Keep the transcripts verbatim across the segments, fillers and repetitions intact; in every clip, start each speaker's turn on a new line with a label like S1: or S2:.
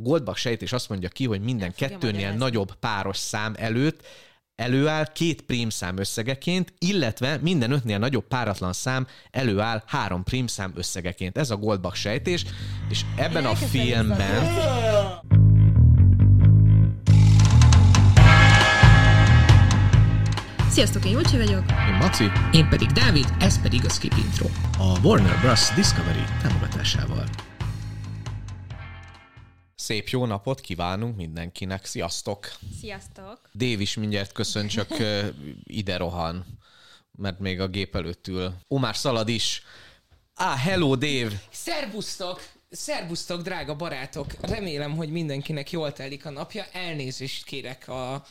S1: Goldbach sejtés azt mondja ki, hogy minden kettőnél nagyobb páros szám előtt előáll két prímszám összegeként, illetve minden ötnél nagyobb páratlan szám előáll három prímszám összegeként. Ez a Goldbach sejtés, és ebben a filmben...
S2: Sziasztok, én Júcsi vagyok.
S1: Én Maci.
S3: Én pedig Dávid, ez pedig a Skip Intro.
S1: A Warner Bros. Discovery támogatásával. Szép jó napot kívánunk mindenkinek. Sziasztok!
S2: Sziasztok!
S1: Dave is mindjárt köszön, csak ide rohan, mert még a gép előtt ül. Omar Szalad is. Ah, hello Dave!
S3: Szervusztok! Szervusztok, drága barátok! Remélem, hogy mindenkinek jól telik a napja. Elnézést kérek a,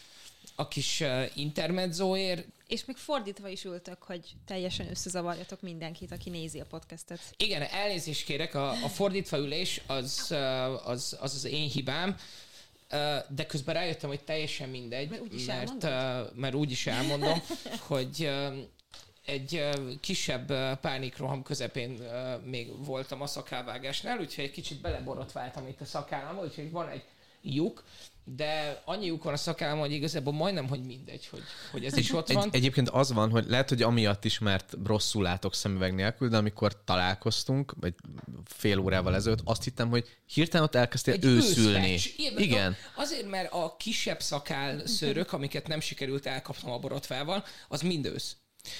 S3: a kis uh, intermedzóért.
S2: És még fordítva is ültök, hogy teljesen összezavarjatok mindenkit, aki nézi a podcastet.
S3: Igen, elnézést kérek, a, a fordítva ülés az, uh, az, az az én hibám, uh, de közben rájöttem, hogy teljesen mindegy,
S2: mert úgyis
S3: mert, uh, mert úgy is elmondom, hogy uh, egy uh, kisebb uh, pánikroham közepén uh, még voltam a szakálvágásnál, úgyhogy egy kicsit beleborotváltam itt a szakállamba, úgyhogy van egy lyuk, de annyi lyuk van a szakállam, hogy igazából majdnem, hogy mindegy, hogy, hogy ez is ott van.
S1: Egy, egyébként az van, hogy lehet, hogy amiatt is, mert rosszul látok szemüveg nélkül, de amikor találkoztunk, vagy fél órával ezelőtt, azt hittem, hogy hirtelen ott elkezdtél
S3: egy
S1: őszülni.
S3: Igen.
S1: Igen.
S3: Azért, mert a kisebb szakálszőrök, amiket nem sikerült elkapnom a borotvával, az mind ősz.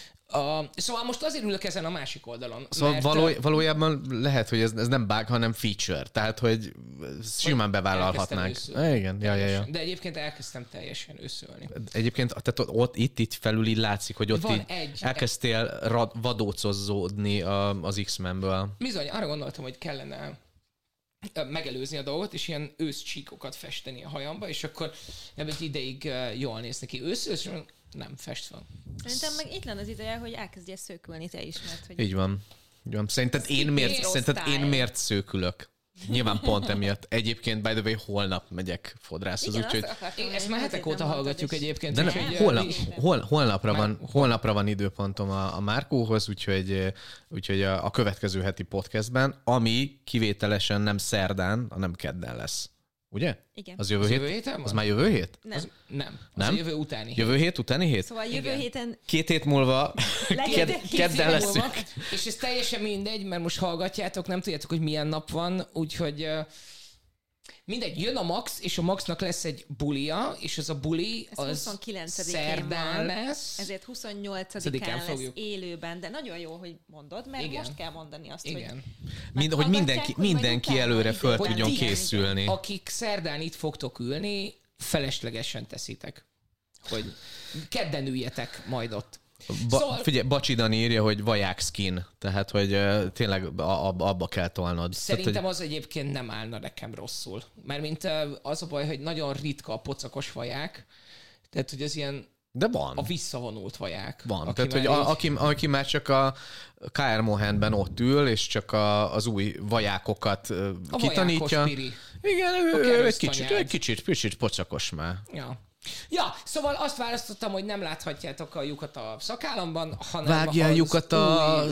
S3: Uh, szóval most azért ülök ezen a másik oldalon.
S1: Szóval
S3: mert,
S1: való, valójában lehet, hogy ez, ez nem bug, hanem feature. Tehát, hogy simán bevállalhatnánk. Ah, igen, ja, ja, ja.
S3: De egyébként elkezdtem teljesen őszölni.
S1: Egyébként tehát ott itt, itt felül így látszik, hogy ott
S3: Van
S1: így
S3: egy,
S1: elkezdtél rad, vadócozódni az X-Menből.
S3: Bizony, arra gondoltam, hogy kellene megelőzni a dolgot, és ilyen őszcsíkokat festeni a hajamba, és akkor ebből ideig jól néz neki. Ősz, ősz, nem fest fel.
S2: Szerintem meg itt lenne az ideje, hogy elkezdje szőkülni te is, mert hogy...
S1: Így van. Így van. Szerinted, én miért, szerinted én miért szőkülök? Nyilván pont emiatt. Egyébként, by the way, holnap megyek fodrászhoz, úgyhogy...
S3: Ezt már hetek óta hallgatjuk és... egyébként.
S1: De nem, holnap, hol, holnapra, van, holnapra van időpontom a, a Márkóhoz, úgyhogy, úgyhogy a, a következő heti podcastben, ami kivételesen nem szerdán, hanem kedden lesz. Ugye?
S2: Igen.
S1: Az jövő,
S3: az
S1: hét?
S3: jövő héten van?
S1: Az már jövő hét?
S2: Nem.
S3: Az, nem. Az
S1: nem?
S3: a jövő utáni hét.
S1: Jövő hét utáni hét?
S2: Szóval jövő
S3: Igen.
S2: héten...
S1: Két hét múlva ked, kedden leszünk.
S3: És ez teljesen mindegy, mert most hallgatjátok, nem tudjátok, hogy milyen nap van, úgyhogy uh, mindegy, jön a Max, és a Maxnak lesz egy bulia, és az a buli
S2: Ez
S3: az
S2: huszonkilencedikén
S3: szerdán
S2: van,
S3: lesz.
S2: Ezért huszonnyolcadikán lesz
S3: fogjuk.
S2: élőben, de nagyon jó, hogy mondod, mert
S3: Igen.
S2: most kell mondani azt,
S3: Igen.
S2: hogy...
S1: Mind, hogy mindenki,
S2: hogy
S1: mindenki
S2: utána
S1: előre föl
S2: időben
S1: tudjon
S2: igen,
S1: készülni.
S3: Akik szerdán itt fogtok ülni, feleslegesen teszitek, hogy kedden üljetek majd ott.
S1: Ba,
S3: Szóval...
S1: Figyelj, Bacsi Dani írja, hogy vaják skin, tehát hogy uh, tényleg ab, abba kell tolnod.
S3: Szerintem
S1: tehát,
S3: az egyébként nem állna nekem rosszul. Mármint uh, az a baj, hogy nagyon ritka a pocakos vaják, tehát hogy az ilyen
S1: de van.
S3: a visszavonult vaják.
S1: Van, tehát hogy a, aki, aki már csak a ká er Mohanben ott ül, és csak a, az új vajákokat uh,
S3: a
S1: kitanítja.
S3: Piri.
S1: Igen, ő egy kicsit, egy kicsit, kicsit pocakos már.
S3: Ja. Ja, szóval azt választottam, hogy nem láthatjátok a lyukat a szakállamban, hanem
S1: vágjál
S3: ha
S1: lyukat a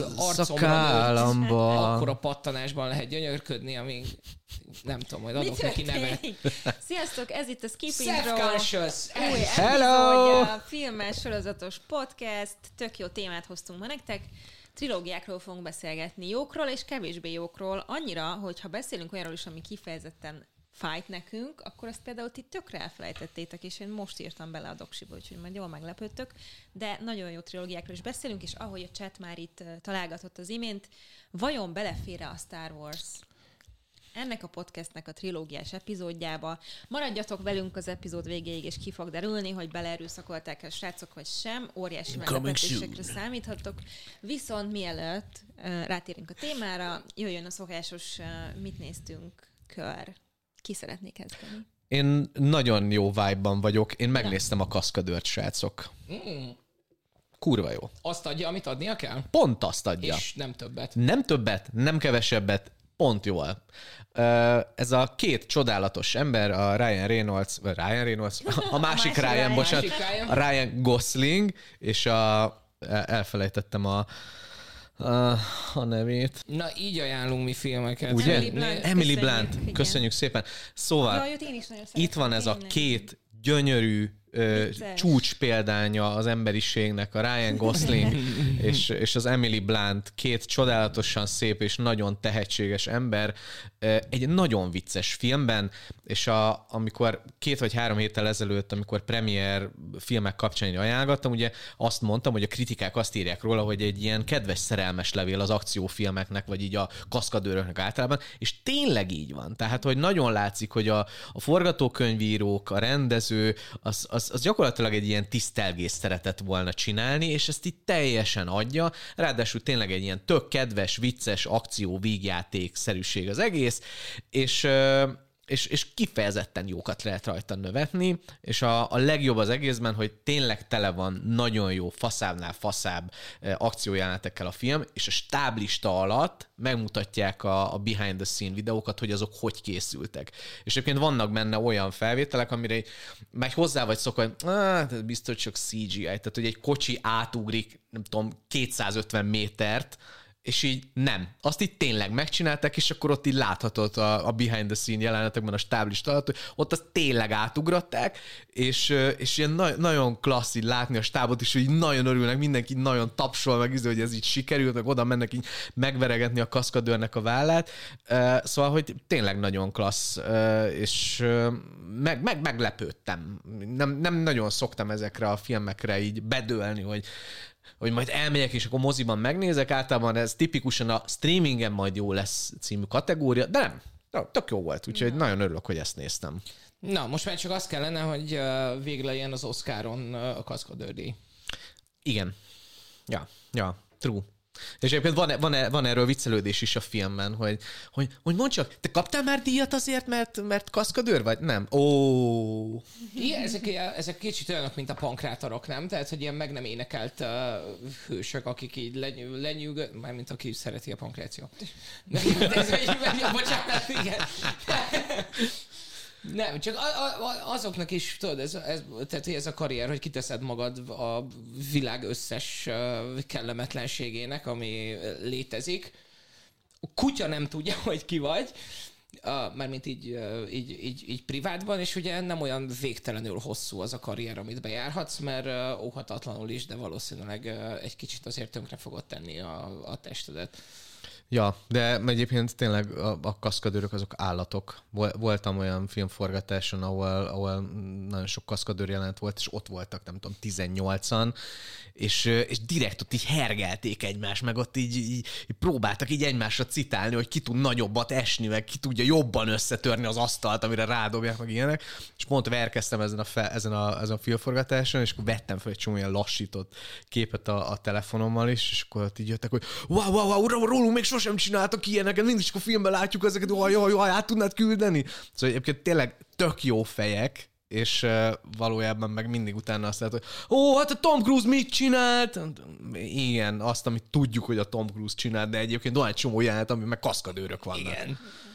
S1: szakállamba.
S3: Akkor a pattanásban lehet gyönyörködni, amíg nem tudom, majd adok neki nevet.
S2: Sziasztok, ez itt a Skip Intro.
S3: Self-conscious.
S2: Új
S1: Hello!
S2: epizódja, filmes, sorozatos podcast. Tök jó témát hoztunk ma nektek. Trilógiákról fogunk beszélgetni, jókról és kevésbé jókról. Annyira, hogy ha beszélünk olyanról is, ami kifejezetten fájt nekünk, akkor azt például ti tökre elfelejtettétek, és én most írtam bele a doksiba, úgyhogy majd jól meglepődtök, de nagyon jó trilógiákról is beszélünk, és ahogy a chat már itt találgatott az imént, vajon belefér-e a Star Wars ennek a podcastnek a trilógiás epizódjába? Maradjatok velünk az epizód végéig, és ki fog derülni, hogy beleerőszakolták a srácok, vagy sem. Óriási meglepetésekre számíthatok. Viszont mielőtt uh, rátérünk a témára, jöjjön a szokásos uh, mit néztünk kör. Ki szeretné kezdeni?
S1: Én nagyon jó vibe-ban vagyok. Én megnéztem a Kaszkadőrt, srácok.
S3: Mm.
S1: Kurva jó.
S3: Azt adja, amit adnia kell?
S1: Pont azt adja.
S3: És nem többet.
S1: Nem többet, nem kevesebbet, pont jól. Ez a két csodálatos ember, a Ryan Reynolds, vagy Ryan Reynolds, a másik
S2: a
S1: Ryan,
S2: Ryan.
S1: bocsánat,
S3: Másik Ryan.
S1: a Ryan Gosling, és a, elfelejtettem a uh, a nevét.
S3: Na, így ajánlunk mi filmeket.
S1: Ugye?
S2: Emily Blunt.
S1: Emily
S2: Köszönjük,
S1: Blunt.
S2: igen.
S1: Köszönjük szépen. Szóval
S2: Jaj, őt én is nagyon
S1: itt van ez a
S2: tényleg.
S1: két gyönyörű ö,
S2: Vicces.
S1: csúcs példánya az emberiségnek, a Ryan Gosling és, és az Emily Blunt, két csodálatosan szép és nagyon tehetséges ember, ö, egy nagyon vicces filmben, és a, amikor két vagy három héttel ezelőtt, amikor premier filmek kapcsán ajánlottam, ugye azt mondtam, hogy a kritikák azt írják róla, hogy egy ilyen kedves szerelmes levél az akciófilmeknek, vagy így a kaszkadőröknek általában, és tényleg így van. Tehát, hogy nagyon látszik, hogy a, a forgatókönyvírók, a rendező, az, az, az gyakorlatilag egy ilyen tisztelgést szeretett volna csinálni, és ezt így teljesen adja. Ráadásul tényleg egy ilyen tök kedves, vicces akció vígjáték-szerűség az egész, és... És, és kifejezetten jókat lehet rajta növetni, és a, a legjobb az egészben, hogy tényleg tele van nagyon jó faszábbnál faszább akciójelenetekkel a film, és a stáblista alatt megmutatják a, a behind the scene videókat, hogy azok hogy készültek. És egyébként vannak benne olyan felvételek, amire meg hozzá vagy szokva, hogy ah, biztos csak cé gé í, tehát hogy egy kocsi átugrik, nem tudom, kétszázötven métert, és így nem. Azt így tényleg megcsinálták, és akkor ott így láthatod a, a behind the scene jelenetekben a stáblista alatt, hogy ott azt tényleg átugrották, és, és ilyen na- nagyon klassz így látni a stábot is, hogy így nagyon örülnek, mindenki nagyon tapsol meg, hogy ez így sikerült, meg oda mennek így megveregetni a kaszkadőrnek a vállát. Szóval, hogy tényleg nagyon klassz, és meg, meg, meglepődtem. Nem, nem nagyon szoktam ezekre a filmekre így bedőlni, hogy hogy majd elmegyek, és akkor moziban megnézek. Általában ez tipikusan a streamingen majd jó lesz című kategória, de nem. Tök jó volt, úgyhogy nagyon örülök, hogy ezt néztem.
S3: Na, most már csak az kellene, hogy uh, végre ilyen az Oscaron uh, a kaszkadőrdíj.
S1: Igen. Ja, ja, true. És egyébként van, van, van erről viccelődés is a filmben, hogy, hogy, hogy mondd csak, te kaptál már díjat azért, mert, mert kaszkadőr vagy? Nem. Ó.
S3: Igen, ezek, ezek kicsit olyanok, mint a pankrátorok, nem? Tehát, hogy ilyen meg nem énekelt uh, hősök, akik így lenyű, lenyűgöd, mármint aki szereti a pankráció. Bocsánat, igen. Nem, csak a, a, azoknak is, tudod, ez, ez, tehát ez a karrier, hogy kiteszed magad a világ összes kellemetlenségének, ami létezik. A kutya nem tudja, hogy ki vagy, mármint így, így, így, így privátban, és ugye nem olyan végtelenül hosszú az a karrier, amit bejárhatsz, mert óhatatlanul is, de valószínűleg egy kicsit azért tönkre fogod tenni a, a testedet.
S1: Ja, de egyébként tényleg a, a kaszkadőrök azok állatok. Voltam olyan filmforgatáson, ahol, ahol nagyon sok kaszkadőr jelent volt, és ott voltak, nem tudom, tizennyolcan, és, és direkt ott így hergelték egymást, meg ott így, így, így próbáltak így egymásra citálni, hogy ki tud nagyobbat esni, meg ki tudja jobban összetörni az asztalt, amire rádobják, meg ilyenek. És pont verkeztem ezen a, fe, ezen a, ezen a filmforgatáson, és akkor vettem fel egy csomó ilyen lassított képet a, a telefonommal is, és akkor ott így jöttek, hogy wow, wow, wow, rólunk még sosem csináltak ilyeneket, mindig csak a filmben látjuk ezeket, jaj, jaj, jaj, át tudnád küldeni. Szóval egyébként tényleg tök jó fejek, és uh, valójában meg mindig utána azt lehet, hogy ó, hát a Tom Cruise mit csinált? Igen, azt, amit tudjuk, hogy a Tom Cruise csinált, de egyébként olyan csomó jelenet, ami meg kaszkadőrök vannak.
S3: Igen.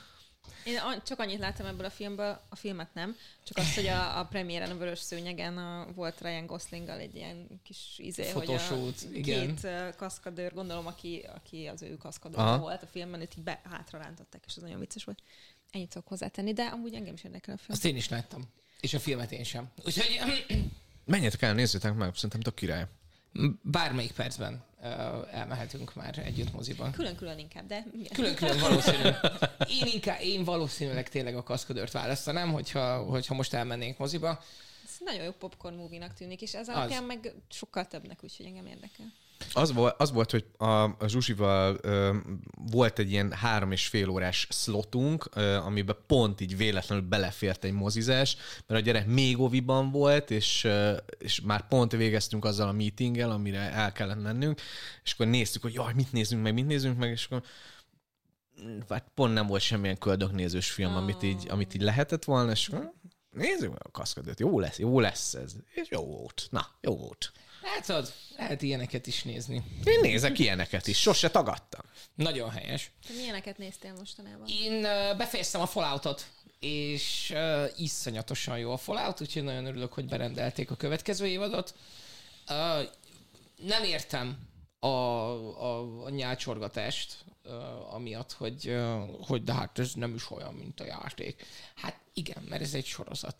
S2: Én csak annyit láttam ebből a filmből, a filmet nem, csak azt, hogy a, a premiéren, a Vörös Szőnyegen a, volt Ryan Goslinggal egy ilyen kis izé, hogy a
S3: igen.
S2: két kaszkadőr, gondolom, aki, aki az ő kaszkadőr volt a filmben, őt így be, hátra rántották, és az nagyon vicces volt. Ennyit tudok hozzátenni, de amúgy engem is érdekel a film.
S3: Azt én is láttam. És a filmet én sem. Úgyhogy...
S1: Menjetek el, nézzétek meg, szerintem tök király.
S3: Bármelyik percben uh, elmehetünk már együtt moziban.
S2: Külön-külön inkább, de...
S3: Külön-külön valószínűleg. Én inkább, én valószínűleg tényleg a kaszkadőrt választanám, hogyha, hogyha most elmennénk moziba.
S2: Ez nagyon jó popcorn movie-nak tűnik, és ez alapján az. Meg sokkal többnek, úgyhogy engem érdekel.
S1: Az volt, az volt, hogy a, a Zsuzsival ö, volt egy ilyen három és fél órás slotunk, ö, amiben pont így véletlenül belefért egy mozizás, mert a gyerek még oviban volt, és, ö, és már pont végeztünk azzal a meetinggel, amire el kellett mennünk, és akkor néztük, hogy jaj, mit nézzünk meg, mit nézzünk meg, és akkor hát pont nem volt semmilyen köldöknézős film, oh. amit, így, amit így lehetett volna, és akkor nézzük meg a kaszkadőrt, jó lesz, jó lesz ez, és jó volt, na, jó volt.
S3: Hát az, lehet ilyeneket is nézni.
S1: Én nézek ilyeneket is, sose tagadtam.
S3: Nagyon helyes.
S2: Te milyeneket néztél mostanában?
S3: Én uh, befejeztem a Falloutot, és uh, iszonyatosan jó a Fallout, úgyhogy nagyon örülök, hogy berendelték a következő évadot. Uh, nem értem a, a, a nyálcsorgatást, uh, amiatt, hogy, uh, hogy de hát ez nem is olyan, mint a játék. Hát igen, mert ez egy sorozat.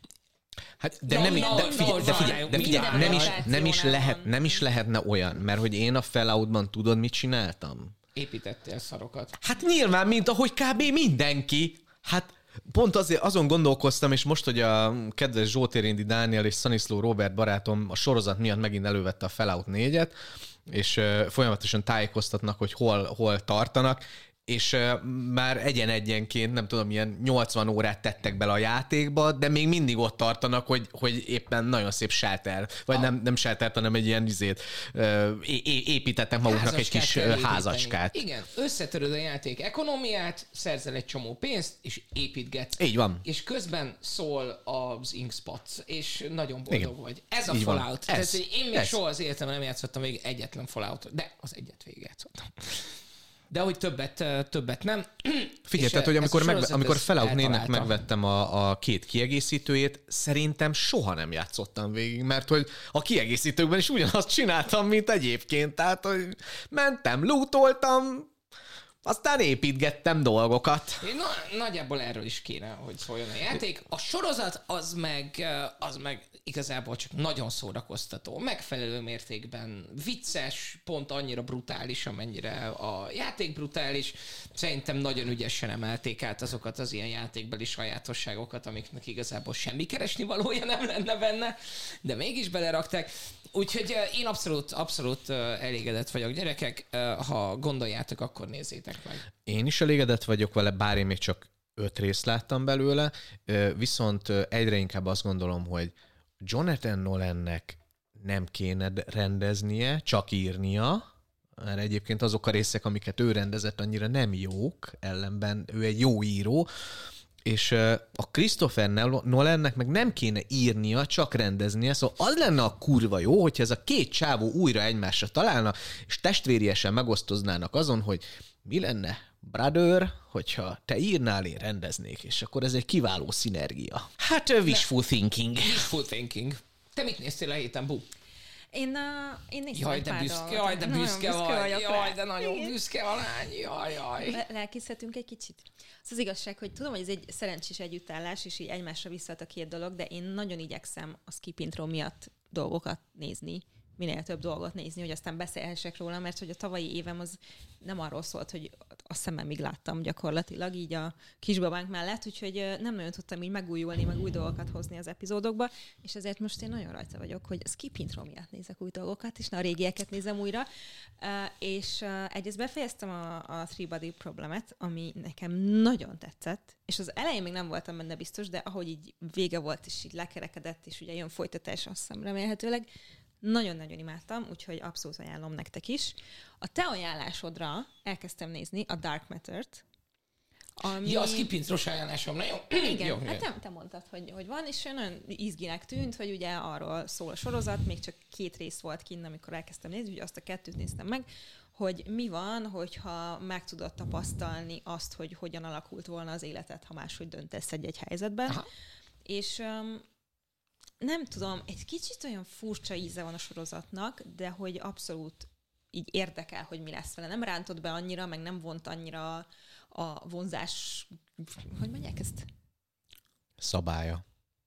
S1: Hát, de
S3: No,
S1: nem,
S3: no,
S1: de
S3: no,
S1: figyelj, de figyelj, de figyelj nem, is, nem, is lehet, nem is lehetne olyan, mert hogy én a Falloutban tudod, mit csináltam?
S3: Építettél szarokat.
S1: Hát nyilván, mint ahogy kb. Mindenki. Hát pont azért, azon gondolkoztam, és most, hogy a kedves Zsótéréndi Dániel és Szaniszló Robert barátom a sorozat miatt megint elővette a Fallout négyet, és uh, folyamatosan tájékoztatnak, hogy hol, hol tartanak, és uh, már egyen-egyenként, nem tudom, ilyen nyolcvan órát tettek bele a játékba, de még mindig ott tartanak, hogy, hogy éppen nagyon szép shelter, vagy ah. nem, nem shelter, hanem egy ilyen izét, uh, é- építettek maguknak házacskát egy kis uh, házacskát.
S3: Igen, összetöröd a játék ekonomiát, szerzel egy csomó pénzt, és építgetsz.
S1: Így van.
S3: És közben szól az Inkspot, és nagyon boldog Igen. vagy. Ez a
S1: Így
S3: Fallout. Tehát, én még
S1: ez.
S3: soha az életemben nem játszottam még egyetlen Fallout, de az egyet végigjátszottam. De hogy többet, többet nem.
S1: Figyelj, tehát, hogy amikor, megve- amikor Fallout négynek megvettem a, a két kiegészítőjét, szerintem soha nem játszottam végig, mert hogy a kiegészítőkben is ugyanazt csináltam, mint egyébként. Tehát, hogy mentem, lootoltam, aztán építgettem dolgokat.
S3: Na, nagyjából erről is kéne, hogy szóljon a játék. A sorozat az meg, az meg igazából csak nagyon szórakoztató, megfelelő mértékben vicces, pont annyira brutális, amennyire a játék brutális. Szerintem nagyon ügyesen emelték át azokat az ilyen játékbeli sajátosságokat, amiknek igazából semmi keresni valója nem lenne benne, de mégis belerakták. Úgyhogy én abszolút, abszolút elégedett vagyok, gyerekek. Ha gondoljátok, akkor nézzétek meg.
S1: Én is elégedett vagyok vele, bár én még csak öt részt láttam belőle, viszont egyre inkább azt gondolom, hogy Jonathan Nolannek nem kéne rendeznie, csak írnia, mert egyébként azok a részek, amiket ő rendezett, annyira nem jók, ellenben ő egy jó író, és a Christopher Nolannek meg nem kéne írnia, csak rendeznie, szóval az lenne a kurva jó, hogyha ez a két csávó újra egymásra találna, és testvériesen megosztoznának azon, hogy mi lenne, brother, hogyha te írnál, én rendeznék, és akkor ez egy kiváló szinergia. Hát wishful ne. thinking.
S3: Wishful thinking. Te mit néztél a héten, Bu?
S2: Én, uh, én néztem
S3: jaj,
S2: egy
S3: de
S2: pár
S3: büszke,
S2: dolgot.
S3: jaj, de büszke vagy, jaj, de nagyon
S2: Igen.
S3: büszke a lány, jaj, jaj.
S2: Le- lelkizhetünk egy kicsit? Az az igazság, hogy tudom, hogy ez egy szerencsés együttállás, és így egymásra visszaad a két dolog, de én nagyon igyekszem a skip intro miatt dolgokat nézni, minél több dolgot nézni, hogy aztán beszélhessek róla, mert hogy a tavalyi évem az nem arról szólt, hogy a szememig láttam gyakorlatilag így a kisbabánk mellett, úgyhogy nem nagyon tudtam így megújulni, meg új dolgokat hozni az epizódokba, és ezért most én nagyon rajta vagyok, hogy a skip intro miatt nézek új dolgokat, és ne a régieket nézem újra. És egyrészt befejeztem a, a Three Body Problemet, ami nekem nagyon tetszett, és az elején még nem voltam benne biztos, de ahogy így vége volt, és így lekerekedett, és ugye jön folytatás, azt hiszem remélhetőleg, nagyon-nagyon imádtam, úgyhogy abszolút ajánlom nektek is. A te ajánlásodra elkezdtem nézni a Dark Matter-t. Ami...
S3: Ja, a skipintros ajánlásom, na jó?
S2: Igen,
S3: jó,
S2: hát te, te mondtad, hogy, hogy van, és nagyon izginek tűnt, hogy ugye arról szól a sorozat, még csak két rész volt kinn, amikor elkezdtem nézni, ugye azt a kettőt néztem meg, hogy mi van, hogyha meg tudod tapasztalni azt, hogy hogyan alakult volna az életed, ha máshogy döntesz egy-egy helyzetben. Aha. És... Um, nem tudom, egy kicsit olyan furcsa íze van a sorozatnak, de hogy abszolút így érdekel, hogy mi lesz vele. Nem rántott be annyira, meg nem vont annyira a vonzás... Hogy mondják ezt?
S1: Szabálya.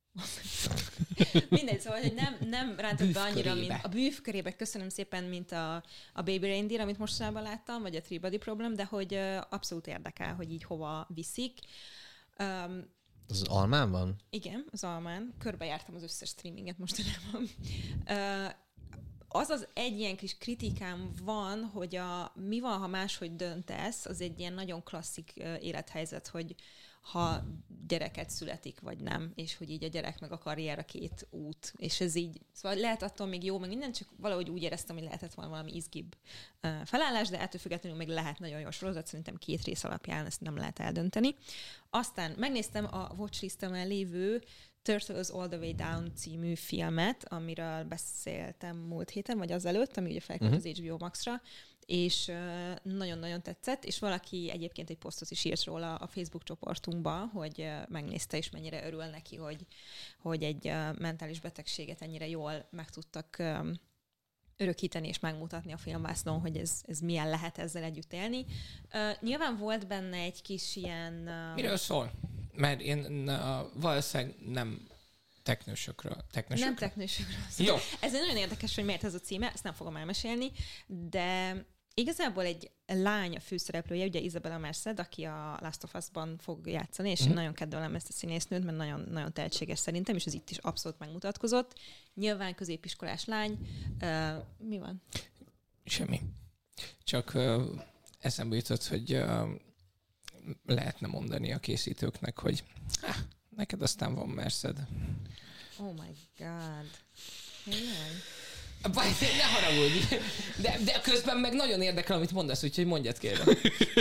S2: Mindegy, szóval, hogy nem, nem rántott be annyira, mint a bűvkörébe, köszönöm szépen, mint a, a Baby Reindeer, amit mostanában láttam, vagy a Three Body Problem, de hogy abszolút érdekel, hogy így hova viszik. Um,
S1: Az Almán van?
S2: Igen, az Almán. Körbejártam az összes streaminget mostanában. Uh, az az egy ilyen kis kritikám van, hogy a mi van, ha máshogy döntesz, az egy ilyen nagyon klasszik uh, élethelyzet, hogy ha gyereket születik, vagy nem, és hogy így a gyerek meg a karrier a két út, és ez így, szóval lehet attól még jó, meg minden, csak valahogy úgy éreztem, hogy lehetett volna valami izgibb uh, felállás, de ettől függetlenül még lehet nagyon jó sorozat, szerintem két rész alapján ezt nem lehet eldönteni. Aztán megnéztem a watchlistemen lévő Turtles All the Way Down című filmet, amiről beszéltem múlt héten, vagy azelőtt, ami ugye felkerült uh-huh. az há bé o Max-ra, és uh, nagyon-nagyon tetszett, és valaki egyébként egy posztot is írt róla a Facebook csoportunkba, hogy uh, megnézte, és mennyire örül neki, hogy, hogy egy uh, mentális betegséget ennyire jól meg tudtak um, örökíteni és megmutatni a filmvásznon, hogy ez, ez milyen lehet ezzel együtt élni. Uh, nyilván volt benne egy kis ilyen... Uh...
S3: Miről szól? Mert én uh, valószínűleg nem teknősökről. teknősökről.
S2: Nem teknősökről. Jó. Ez nagyon érdekes, hogy miért ez a címe, ezt nem fogom elmesélni, de igazából egy lány a főszereplője, ugye Isabella Merced, aki a Last of Us-ban fog játszani, és mm. én nagyon kedvelem ezt a színésznőt, mert nagyon, nagyon tehetséges szerintem, és ez itt is abszolút megmutatkozott. Nyilván középiskolás lány. Uh, mi van?
S3: Semmi. Csak uh, eszembe jutott, hogy uh, lehetne mondani a készítőknek, hogy ah, neked aztán van Merced.
S2: Oh my god. Tényleg?
S3: Baj, ne haragudj! De, de közben meg nagyon érdekel, amit mondasz, úgyhogy mondjad kérlek.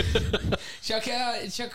S3: Csak, csak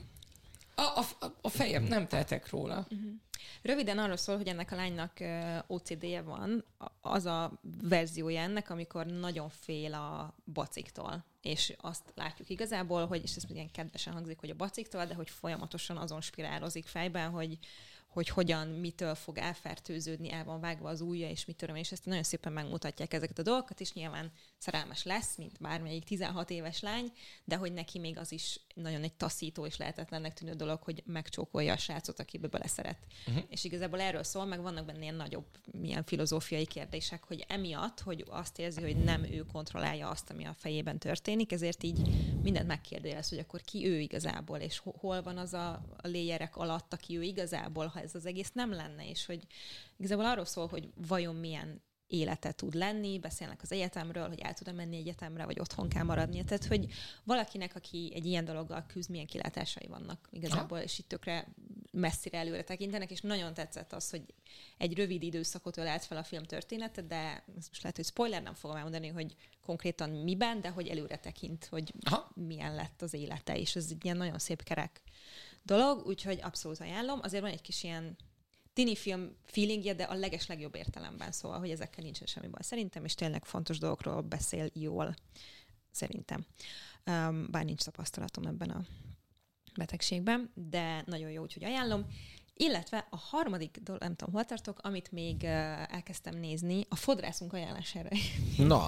S3: a, a, a fejem, nem tehetek róla.
S2: Uh-huh. Röviden arról szól, hogy ennek a lánynak ó cé dé-je van. Az a verziója ennek, amikor nagyon fél a baciktól. És azt látjuk igazából, hogy, és ez ilyen kedvesen hangzik, hogy a baciktól, de hogy folyamatosan azon spirálozik fejben, hogy hogy hogyan, mitől fog elfertőződni, el van vágva az ujja, és mit tudom, és ezt nagyon szépen megmutatják ezeket a dolgokat, és nyilván szerelmes lesz, mint bármelyik tizenhat éves lány, de hogy neki még az is nagyon egy taszító és lehetetlennek tűnő dolog, hogy megcsókolja a srácot, akibe beleszeret. Uh-huh. És igazából erről szól, meg vannak benne ilyen nagyobb, milyen filozófiai kérdések, hogy emiatt, hogy azt érzi, hogy nem ő kontrollálja azt, ami a fejében történik, ezért így mindent megkérdőjelez, hogy akkor ki ő igazából, és hol van az a, a léjerek alatt, aki ő igazából, ha ez az egész nem lenne, és hogy igazából arról szól, hogy vajon milyen élete tud lenni, beszélnek az egyetemről, hogy el tud menni egyetemre, vagy otthon kell maradnia. Tehát, hogy valakinek, aki egy ilyen dologgal küzd, milyen kilátásai vannak igazából, ha. És itt tökre messzire előre tekintenek, és nagyon tetszett az, hogy egy rövid időszakot ölelt fel a film története, de most lehet, hogy spoiler, nem fogom elmondani, hogy konkrétan miben, de hogy előre tekint, hogy ha. milyen lett az élete, és ez egy ilyen nagyon szép kerek dolog, úgyhogy abszolút ajánlom. Azért van egy kis ilyen tini film feelingje, de a leges legjobb értelemben, szóval, hogy ezekkel nincsen semmi baj szerintem, és tényleg fontos dolgokról beszél jól, szerintem. Um, bár nincs tapasztalatom ebben a betegségben, de nagyon jó, úgyhogy ajánlom. Illetve a harmadik dolog, nem tudom, hol tartok, amit még uh, elkezdtem nézni, a fodrászunk ajánlására.
S1: Na!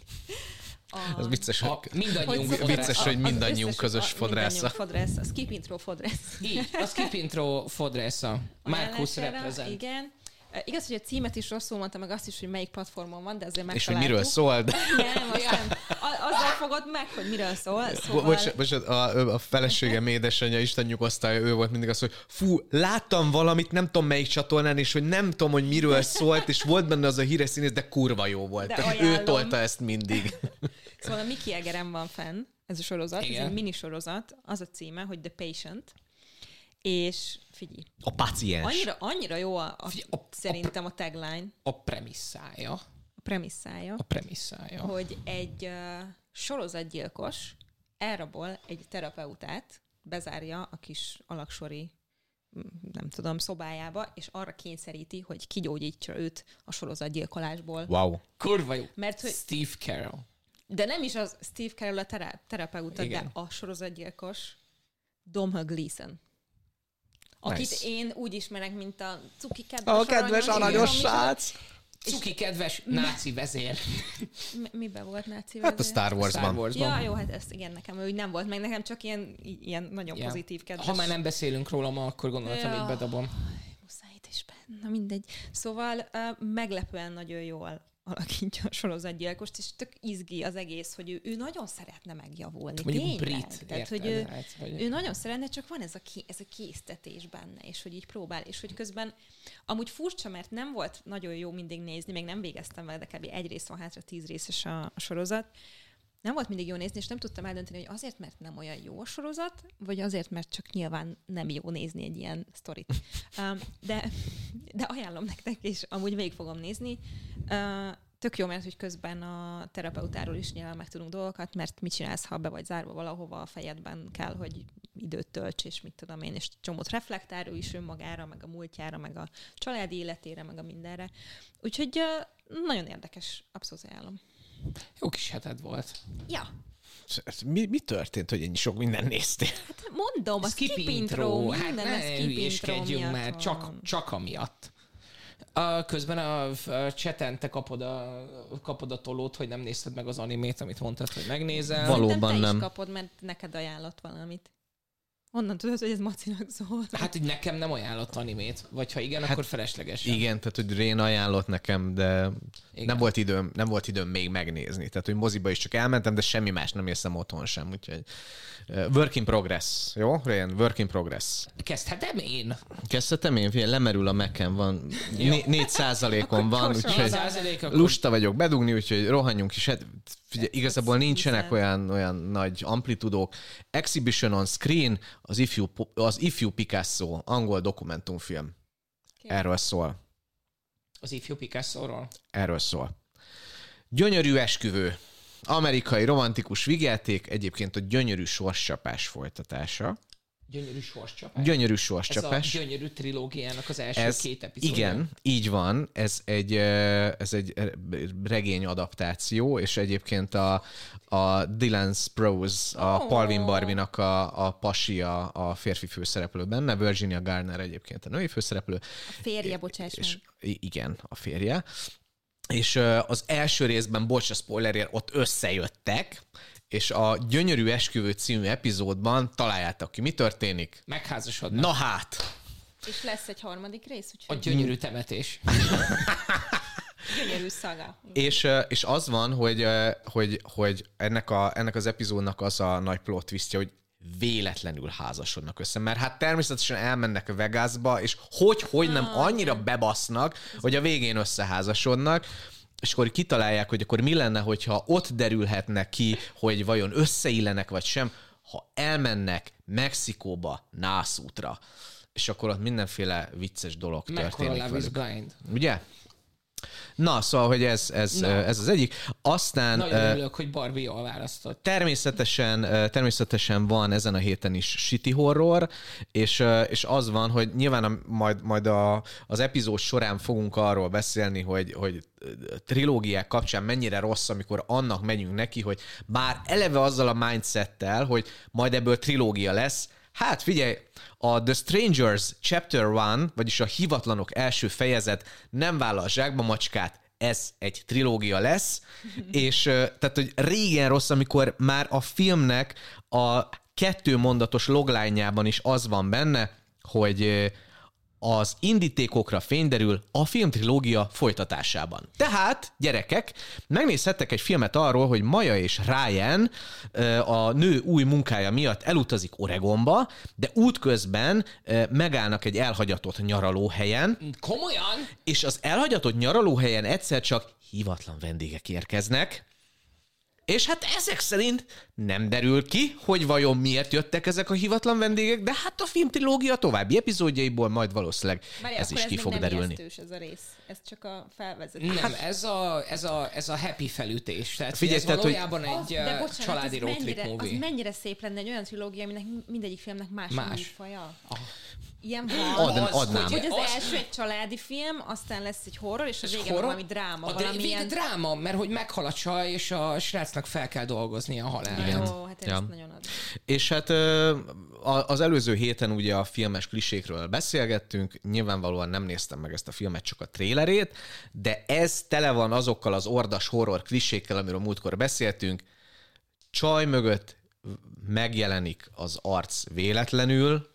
S2: A,
S1: ez vicces,
S3: a,
S1: hogy,
S3: mindannyiunk
S1: hogy, vicces, hogy mindannyiunk közös fodrásza.
S2: fodrász, a Skip Intro fodrász.
S3: Így, a Skip Intro fodrásza. Markus reprezent.
S2: Igen. Igaz, hogy a címet is rosszul mondta, meg azt is, hogy melyik platformon van, de azért megtaláltuk.
S1: És hogy miről szól? De...
S2: Nem, aztán azzal fogod meg, hogy miről szól. Szóval...
S1: Bocsánat, bocsánat, a, a feleségem édesanyja, Isten nyugosztalja, ő volt mindig az, hogy fú, láttam valamit, nem tudom melyik csatornán, és hogy nem tudom, hogy miről szólt, és volt benne az a híres színész, de kurva jó volt. Ő tolta ezt mindig.
S2: Szóval a Mickey Egeren van fenn, ez a sorozat, igen. Ez egy minisorozat, az a címe, hogy The Patient, és figyelj.
S1: A paciens.
S2: Annyira, annyira jó a, a, a, szerintem a tagline.
S3: A premisszája.
S2: A premisszája.
S3: A premisszája.
S2: Hogy egy uh, sorozatgyilkos elrabol egy terapeutát, bezárja a kis alaksori, nem tudom, szobájába, és arra kényszeríti, hogy kigyógyítsa őt a sorozatgyilkolásból.
S1: Wow.
S3: Kurva jó.
S2: Mert, hogy,
S3: Steve Carell.
S2: De nem is az Steve Carell a tera- terapeuta,
S3: igen.
S2: de a sorozatgyilkos Domhnall Gleeson. Akit nice. Én úgy ismerek, mint a cuki kedves,
S1: a kedves aranyos srác.
S3: Cuki kedves náci vezér.
S2: Mi, miben volt náci vezér?
S1: Hát a Star Warsban. Star
S2: Warsban. Ja, jó, hát ezt igen, nekem úgy nem volt meg, nekem csak ilyen, ilyen nagyon ja. pozitív kedves.
S3: Ha már nem beszélünk róla ma, akkor gondoltam, ja. Itt bedobom.
S2: Muszáj itt is benne, na mindegy. Szóval uh, meglepően nagyon jól alakítja a sorozatgyilkost, és tök izgi az egész, hogy ő, ő nagyon szeretne megjavulni.
S3: Mondjuk
S2: tényleg.
S3: brit.
S2: Tehát, hogy ő, hát, hogy ő nagyon szeretne, csak van ez a, ké, ez a késztetés benne, és hogy így próbál, és hogy közben amúgy furcsa, mert nem volt nagyon jó mindig nézni, még nem végeztem vele, de kb. Egy rész van hátra, tíz részes a, a sorozat. Nem volt mindig jó nézni, és nem tudtam eldönteni, hogy azért, mert nem olyan jó a sorozat, vagy azért, mert csak nyilván nem jó nézni egy ilyen sztorit. Um, de, de ajánlom nektek, és amúgy végig fogom nézni. Uh, tök jó, mert hogy közben a terapeutáról is nyilván megtudunk dolgokat, mert mit csinálsz, ha be vagy zárva valahova a fejedben kell, hogy időt tölts, és mit tudom én, és csomót reflektál ő is önmagára, meg a múltjára, meg a családi életére, meg a mindenre. Úgyhogy uh, nagyon érdekes, abszolút ajánlom.
S3: Jó kis heted volt.
S2: Ja.
S1: Mi, mi történt, hogy ennyi sok minden néztél?
S2: Hát mondom, a skip, skip intro,
S3: intro. Hát
S2: minden a skip intro
S3: miatt csak, csak amiatt. A, közben a, a chaten te kapod a, kapod a tolót, hogy nem nézted meg az animét, amit mondtad, hogy megnézel.
S1: Valóban
S2: te
S1: nem.
S2: is kapod, mert neked ajánlott valamit. Honnan tudod, hogy ez Macinak szól?
S3: Hát, hogy nekem nem ajánlott animét, vagy ha igen, hát akkor feleslegesen.
S1: Igen, tehát hogy Rén ajánlott nekem, de
S3: Igen.
S1: nem volt időm, nem volt időm még megnézni. Tehát, hogy moziba is csak elmentem, de semmi más nem érzem otthon sem, úgyhogy uh, work in progress, jó? Rén, work in progress.
S3: Kezdhetem én?
S1: Kezdhetem én? Figyelj, lemerül a Mac-en, van négy százalékon van,
S2: gyorsan
S1: úgyhogy
S3: százalék, akkor...
S1: lusta vagyok bedugni, úgyhogy rohanjunk is. Hát, figyelj, igazából nincsenek olyan, olyan nagy amplitudók. Exhibition on Screen, az Ifjú, az Ifjú Picasso, angol dokumentumfilm. Erről szól.
S3: Az Ifjú Picasso-ról?
S1: Erről szól. Gyönyörű esküvő. Amerikai romantikus vígjáték, egyébként a gyönyörű sorscsapás folytatása.
S3: Gyönyörű sorscsapás.
S1: Gyönyörű sorscsapás.
S3: Ez a gyönyörű trilógiának az első
S1: ez,
S3: két epizódja.
S1: Igen, így van. Ez egy, ez egy regény adaptáció, és egyébként a, a Dylan Sprouse, a
S2: Oh.
S1: Palvin Barbie-nak a, a pasia, a férfi főszereplő benne, Virginia Garner egyébként a női főszereplő.
S2: A férje, bocsáss
S1: és,
S2: meg.
S1: igen, a férje. És az első részben, bocs a spoilerért, ott összejöttek, és a Gyönyörű esküvő című epizódban találjátok ki, mi történik?
S3: Megházasodnak.
S1: Na hát!
S2: És lesz egy harmadik rész,
S3: A
S2: úgyhogy
S3: gyönyörű temetés.
S2: gyönyörű szaga.
S1: És, és az van, hogy, hogy, hogy ennek, a, ennek az epizódnak az a nagy plot twistje, hogy véletlenül házasodnak össze, mert hát természetesen elmennek a Vegasba, és hogy-hogy nem annyira bebasznak, hogy a végén összeházasodnak, és akkor kitalálják, hogy akkor mi lenne, hogyha ott derülhetne ki, hogy vajon összeillenek, vagy sem, ha elmennek Mexikóba, nászútra. És akkor ott mindenféle vicces dolog
S3: Mekkora
S1: történik
S3: Love is
S1: velük.
S3: Blind.
S1: Ugye? Na, szóval, hogy ez, ez, ez az egyik. Aztán...
S3: Nagyon örülök, hogy Barbie jól választott.
S1: Természetesen, természetesen van ezen a héten is shitty horror, és, és az van, hogy nyilván a, majd, majd a, az epizód során fogunk arról beszélni, hogy, hogy trilógiák kapcsán mennyire rossz, amikor annak megyünk neki, hogy bár eleve azzal a mindsettel, hogy majd ebből trilógia lesz, hát figyelj, a The Strangers Chapter one, vagyis a Hivatlanok első fejezet nem vállal zsákba macskát, ez egy trilógia lesz, és tehát, hogy régen rossz, amikor már a filmnek a kettő mondatos logline-jában is az van benne, hogy az indítékokra fényderül a filmtrilógia folytatásában. Tehát, gyerekek, megnézhettek egy filmet arról, hogy Maja és Ryan a nő új munkája miatt elutazik Oregonba, de útközben megállnak egy elhagyatott nyaralóhelyen.
S3: Komolyan?
S1: És az elhagyatott nyaralóhelyen egyszer csak hivatlan vendégek érkeznek, és hát ezek szerint nem derül ki, hogy vajon miért jöttek ezek a hivatlan vendégek, de hát a filmtrilógia további epizódjaiból majd valószínűleg
S2: Várj,
S1: ez is
S2: ez
S1: ki fog
S2: nem
S1: derülni.
S2: ijesztős ez a rész. Ez csak a felvezető.
S3: Nem, ez a, ez a, ez a happy felütés. Tehát
S1: Figyelj,
S3: ez
S1: tehát,
S3: valójában
S2: Az,
S3: egy
S2: de
S3: uh,
S2: bocsánat,
S3: családi
S2: az
S3: road trip
S2: mennyire,
S3: movie.
S2: az mennyire szép lenne egy olyan trilógia, aminek mindegyik filmnek más,
S3: Más.
S2: más. műfaja. Ilyen van.
S1: Ad,
S3: Az,
S1: adnám.
S2: Hogy az,
S3: az-
S2: első egy családi film, aztán lesz egy horror, és a
S3: És
S2: vége
S3: horror?
S2: valami dráma.
S3: A
S2: valami
S3: vége
S2: ilyen...
S3: dráma, mert hogy meghal a csaj, és a srácnak fel kell dolgozni a halálát.
S1: Igen.
S2: Jó, hát én
S1: Ja.
S2: ezt nagyon adom.
S1: És hát ö, a- az előző héten ugye a filmes klisékről beszélgettünk, nyilvánvalóan nem néztem meg ezt a filmet, csak a trélerét, de ez tele van azokkal az ordas horror klisékkel, amiről múltkor beszéltünk. Csaj mögött megjelenik az arc véletlenül,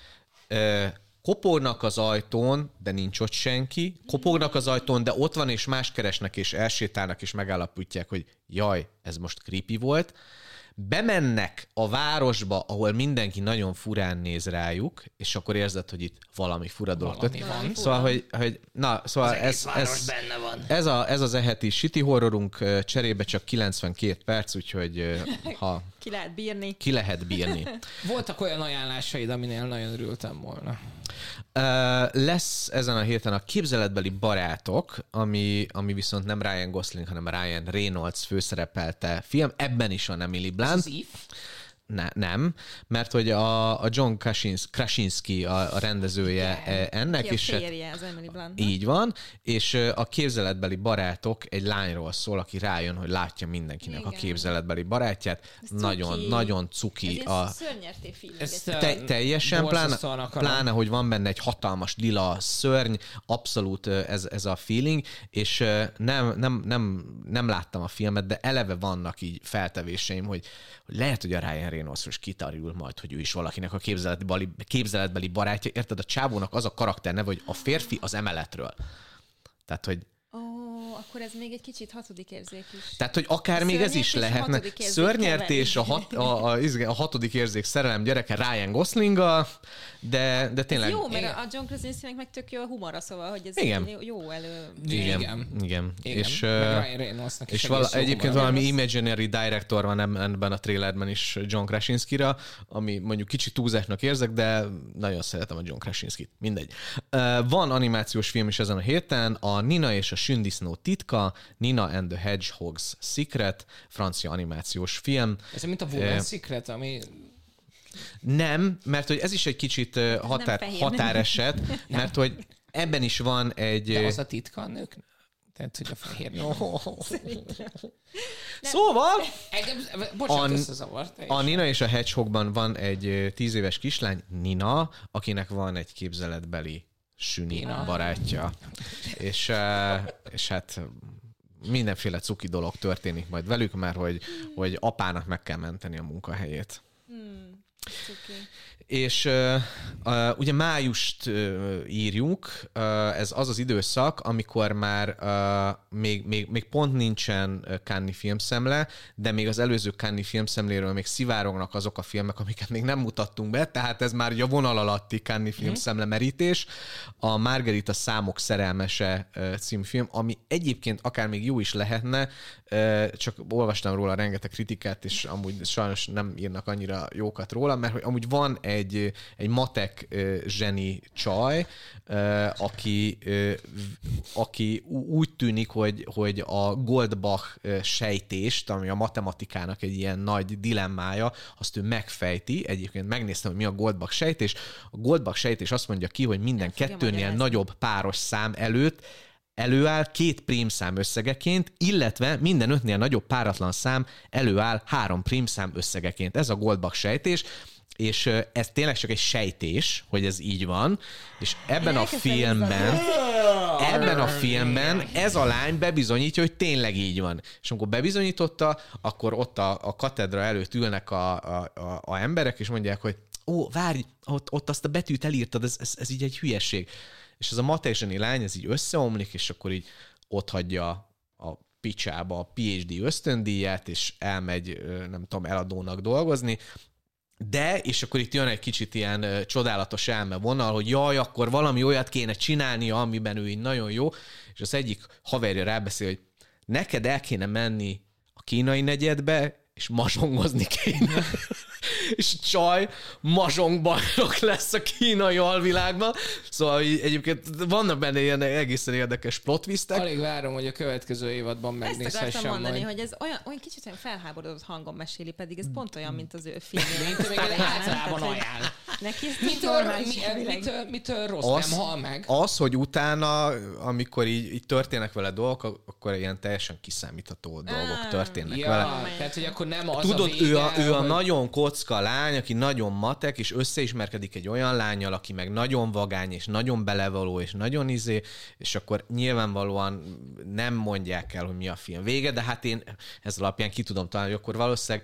S1: ö, kopognak az ajtón, de nincs ott senki, kopognak az ajtón, de ott van, és más keresnek, és elsétálnak, és megállapítják, hogy jaj, ez most creepy volt. Bemennek a városba, ahol mindenki nagyon furán néz rájuk, és akkor érzed, hogy itt valami fura dolog
S3: Valami
S1: történik.
S3: van.
S1: Szóval, hogy, hogy na, szóval ez, ez,
S3: benne van.
S1: ez, a, ez az eheti shitty horrorunk, ö, cserébe csak kilencvenkét perc, úgyhogy ö, ha
S2: Ki lehet bírni.
S1: ki lehet bírni.
S3: Voltak olyan ajánlásaid, aminél nagyon örültem volna.
S1: Uh, lesz ezen a héten a Képzeletbeli barátok, ami, ami viszont nem Ryan Gosling, hanem Ryan Reynolds főszerepelte film. Ebben is van Emily
S3: Ez
S1: Blunt.
S3: az If?
S1: ne, nem, mert hogy a, a John Krasinski, Krasinski a, a rendezője igen. ennek.
S2: Ki a
S1: és
S2: férje az Emily Blunt.
S1: Így van, és a képzeletbeli barátok egy lányról szól, aki rájön, hogy látja mindenkinek igen. a képzeletbeli barátját. Ez nagyon, cuki. nagyon cuki.
S2: Ez
S1: a...
S2: szörnyerté feeling.
S1: Te, teljesen, pláne, pláne, hogy van benne egy hatalmas lila szörny, abszolút ez, ez a feeling, és nem, nem, nem, nem láttam a filmet, de eleve vannak így feltevéseim, hogy, hogy lehet, hogy a Ryan Reynolds is kitarjul majd, hogy ő is valakinek a képzeletbeli, képzeletbeli barátja. Érted, a csávónak az a karakter neve, hogy a férfi az emeletről. Tehát, hogy
S2: Ó, akkor ez még egy kicsit hatodik érzék is.
S1: Tehát, hogy akár még ez is lehetne. Szörnyertés, a, hat, a, a, a hatodik érzék szerelem gyereke Ryan Goslinggal, de, de tényleg...
S2: Ez jó, mert igen. a John Krasinskinek meg tök jó a humora, szóval, hogy ez
S1: igen.
S2: jó elő...
S1: Igen, igen. igen.
S3: igen.
S1: És,
S3: és
S1: vala, egyébként valami imaginary director van ebben a trailerben is John Krasinskira, ami mondjuk kicsit túlzásnak érzek, de nagyon szeretem a John Krasinskit. Mindegy. Van animációs film is ezen a héten, a Nina és a Sündisznó titka, Nina and the Hedgehog's Secret, francia animációs film.
S3: Ez mint a Woman uh, Secret, ami...
S1: Nem, mert hogy ez is egy kicsit határ, határeset, mert hogy ebben is van egy...
S3: De az a titka a nők? Tehát, hogy a fehér...
S1: Szóval...
S3: Engem, bocsánat, összezavart.
S1: A Nina és a Hedgehogban van egy tíz éves kislány, Nina, akinek van egy képzeletbeli süni Nina. barátja. És, és hát mindenféle cuki dolog történik majd velük, mert hogy, hogy apának meg kell menteni a munkahelyét.
S2: Hmm. Okay.
S1: És uh, uh, ugye májust uh, írjuk, uh, ez az az időszak, amikor már uh, még, még, még pont nincsen uh, Cannes-i filmszemle, de még az előző Cannes-i filmszemléről még szivárognak azok a filmek, amiket még nem mutattunk be, tehát ez már ugye a vonal alatti Cannes-i filmszemle merítés. A Margarita számok szerelmese uh, című film, ami egyébként akár még jó is lehetne, uh, csak olvastam róla rengeteg kritikát, és amúgy sajnos nem írnak annyira jókat róla, mert hogy amúgy van egy Egy, egy matek uh, zseni csaj, uh, aki, uh, aki úgy tűnik, hogy, hogy a Goldbach uh, sejtést, ami a matematikának egy ilyen nagy dilemmája, azt ő megfejti. Egyébként megnéztem, hogy mi a Goldbach sejtés. A Goldbach sejtés azt mondja ki, hogy minden kettőnél nagyobb páros szám előtt előáll két prímszám összegeként, illetve minden ötnél nagyobb páratlan szám előáll három prímszám összegeként. Ez a Goldbach sejtés. És ez tényleg csak egy sejtés, hogy ez így van, és ebben a filmben, ebben a filmben ez a lány bebizonyítja, hogy tényleg így van. És amikor bebizonyította, akkor ott a, a katedra előtt ülnek a, a, a, a emberek, és mondják, hogy ó, várj, ott, ott azt a betűt elírtad, ez, ez, ez így egy hülyeség. És ez a matézseni lány, ez így összeomlik, és akkor így ott hagyja a picsába a pé há dé ösztöndíját, és elmegy, nem tudom, eladónak dolgozni. De, és akkor itt jön egy kicsit ilyen uh, csodálatos elme vonal, hogy jaj, akkor valami olyat kéne csinálnia, amiben ő így nagyon jó, és az egyik haverja rábeszél, hogy neked el kéne menni a kínai negyedbe, és mazsongozni kéne. És csaj mazsongbajnok lesz a kínai alvilágban. Szóval egyébként vannak benne ilyen egészen érdekes plot twistek.
S3: Alig várom, hogy a következő évadban megnézhessem.
S2: Ezt akartam mondani,
S3: majd.
S2: hogy ez olyan, olyan kicsit olyan felháborodott hangon meséli, pedig ez pont olyan, mint az ő filmje.
S3: Mint még általában ajánl.
S2: Neki ez
S3: mitől, mi, mitől, mitől rossz, az, nem hal meg?
S1: Az, hogy utána, amikor így, így történnek vele dolgok, akkor ilyen teljesen kiszámítható ah, dolgok történnek
S3: ja,
S1: vele.
S3: Tehát, hogy akkor nem az
S1: Tudod,
S3: a vége,
S1: ő a, ő a
S3: hogy...
S1: nagyon kocka lány, aki nagyon matek, és összeismerkedik egy olyan lányjal, aki meg nagyon vagány, és nagyon belevaló, és nagyon izé, és akkor nyilvánvalóan nem mondják el, hogy mi a film vége, de hát én ez alapján ki tudom találni, hogy akkor valószínűleg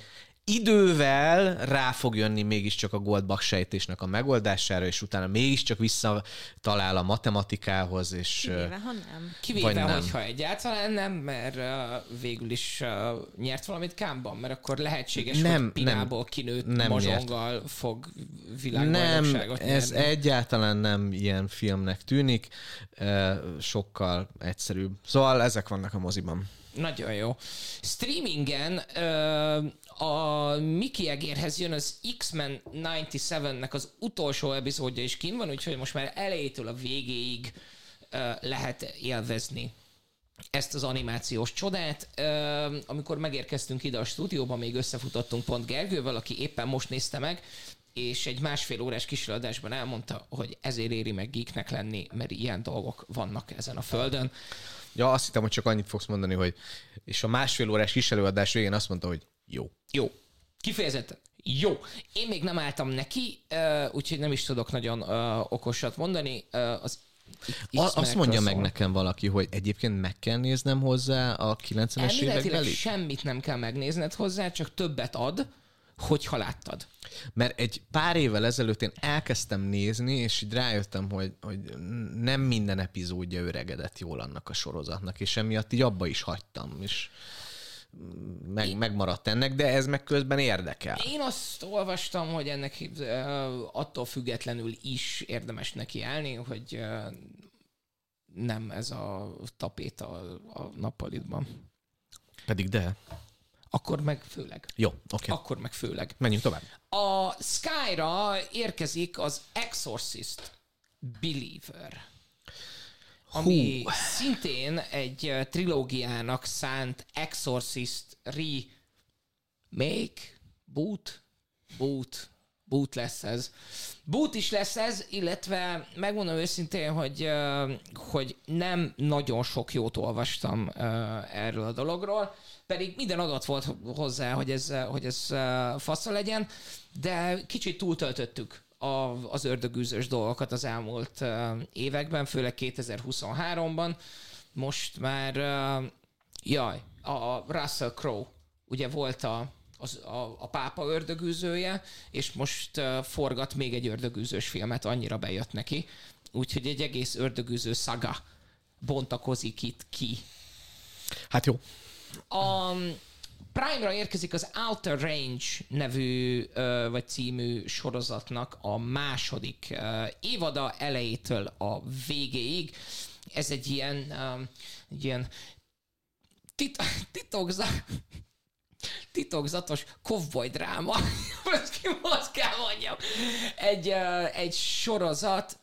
S1: idővel rá fog jönni mégiscsak a Goldbach sejtésnek a megoldására, és utána mégiscsak visszatalál a matematikához, és...
S2: Kivéve, ha nem.
S3: Kivéve, nem. Hogyha egyáltalán nem, mert uh, végül is uh, nyert valamit Cannes-ban, mert akkor lehetséges, nem, hogy Pinából kinőtt nem mazsonggal nyert. Fog világbajnokságot
S1: Nem, ez nyerni. Egyáltalán nem ilyen filmnek tűnik, uh, sokkal egyszerűbb. Szóval ezek vannak a moziban.
S3: Nagyon jó. Streamingen uh, a Mickey Egérhez jön az X-Men kilencvenkilencnek az utolsó epizódja is kint van, úgyhogy most már elejétől a végéig uh, lehet élvezni. ezt az animációs csodát. Amikor megérkeztünk ide a stúdióba, még összefutottunk pont Gergővel, aki éppen most nézte meg, és egy másfél órás kísérletadásban elmondta, hogy ezért éri meg geeknek lenni, mert ilyen dolgok vannak ezen a földön.
S1: Ja, azt hittem, hogy csak annyit fogsz mondani, hogy és a másfél órás kis előadás végén azt mondta, hogy jó.
S3: Jó. Kifejezetten jó. Én még nem álltam neki, úgyhogy nem is tudok nagyon okosat mondani. Az
S1: Azt mondja meg nekem valaki, hogy egyébként meg kell néznem hozzá a kilencvenes évekbeli?
S3: Semmit nem kell megnézned hozzá, csak többet ad, hogyha láttad.
S1: Mert egy pár évvel ezelőtt én elkezdtem nézni, és így rájöttem, hogy, hogy nem minden epizódja öregedett jól annak a sorozatnak, és emiatt így abba is hagytam, és meg, én... megmaradt ennek, de ez meg közben érdekel.
S3: Én azt olvastam, hogy ennek attól függetlenül is érdemes neki állni, hogy nem ez a tapéta a nappalitban.
S1: Pedig de...
S3: Akkor meg főleg.
S1: Jó, oké. Okay.
S3: Akkor meg főleg.
S1: Menjünk tovább.
S3: A Sky-ra érkezik az Exorcist Believer, ami Hú. szintén egy trilógiának szánt Exorcist remake, boot, boot, boot lesz ez. Boot is lesz ez, illetve megmondom őszintén, hogy, hogy nem nagyon sok jót olvastam erről a dologról, pedig minden adat volt hozzá, hogy ez, hogy ez fasza legyen, de kicsit túltöltöttük a, az ördögűzős dolgokat az elmúlt években, főleg kétezer-huszonháromban. Most már, jaj, a Russell Crowe ugye volt a, az, a, a pápa ördögűzője, és most forgat még egy ördögűzős filmet, annyira bejött neki. Úgyhogy egy egész ördögűző szaga bontakozik itt ki.
S1: Hát jó.
S3: A Prime-ra érkezik az Outer Range nevű, vagy című sorozatnak a második évada elejétől a végéig. Ez egy ilyen, egy ilyen tit- titokzat, titokzatos cowboy dráma. Most ki most kell mondjam. Egy, egy sorozat.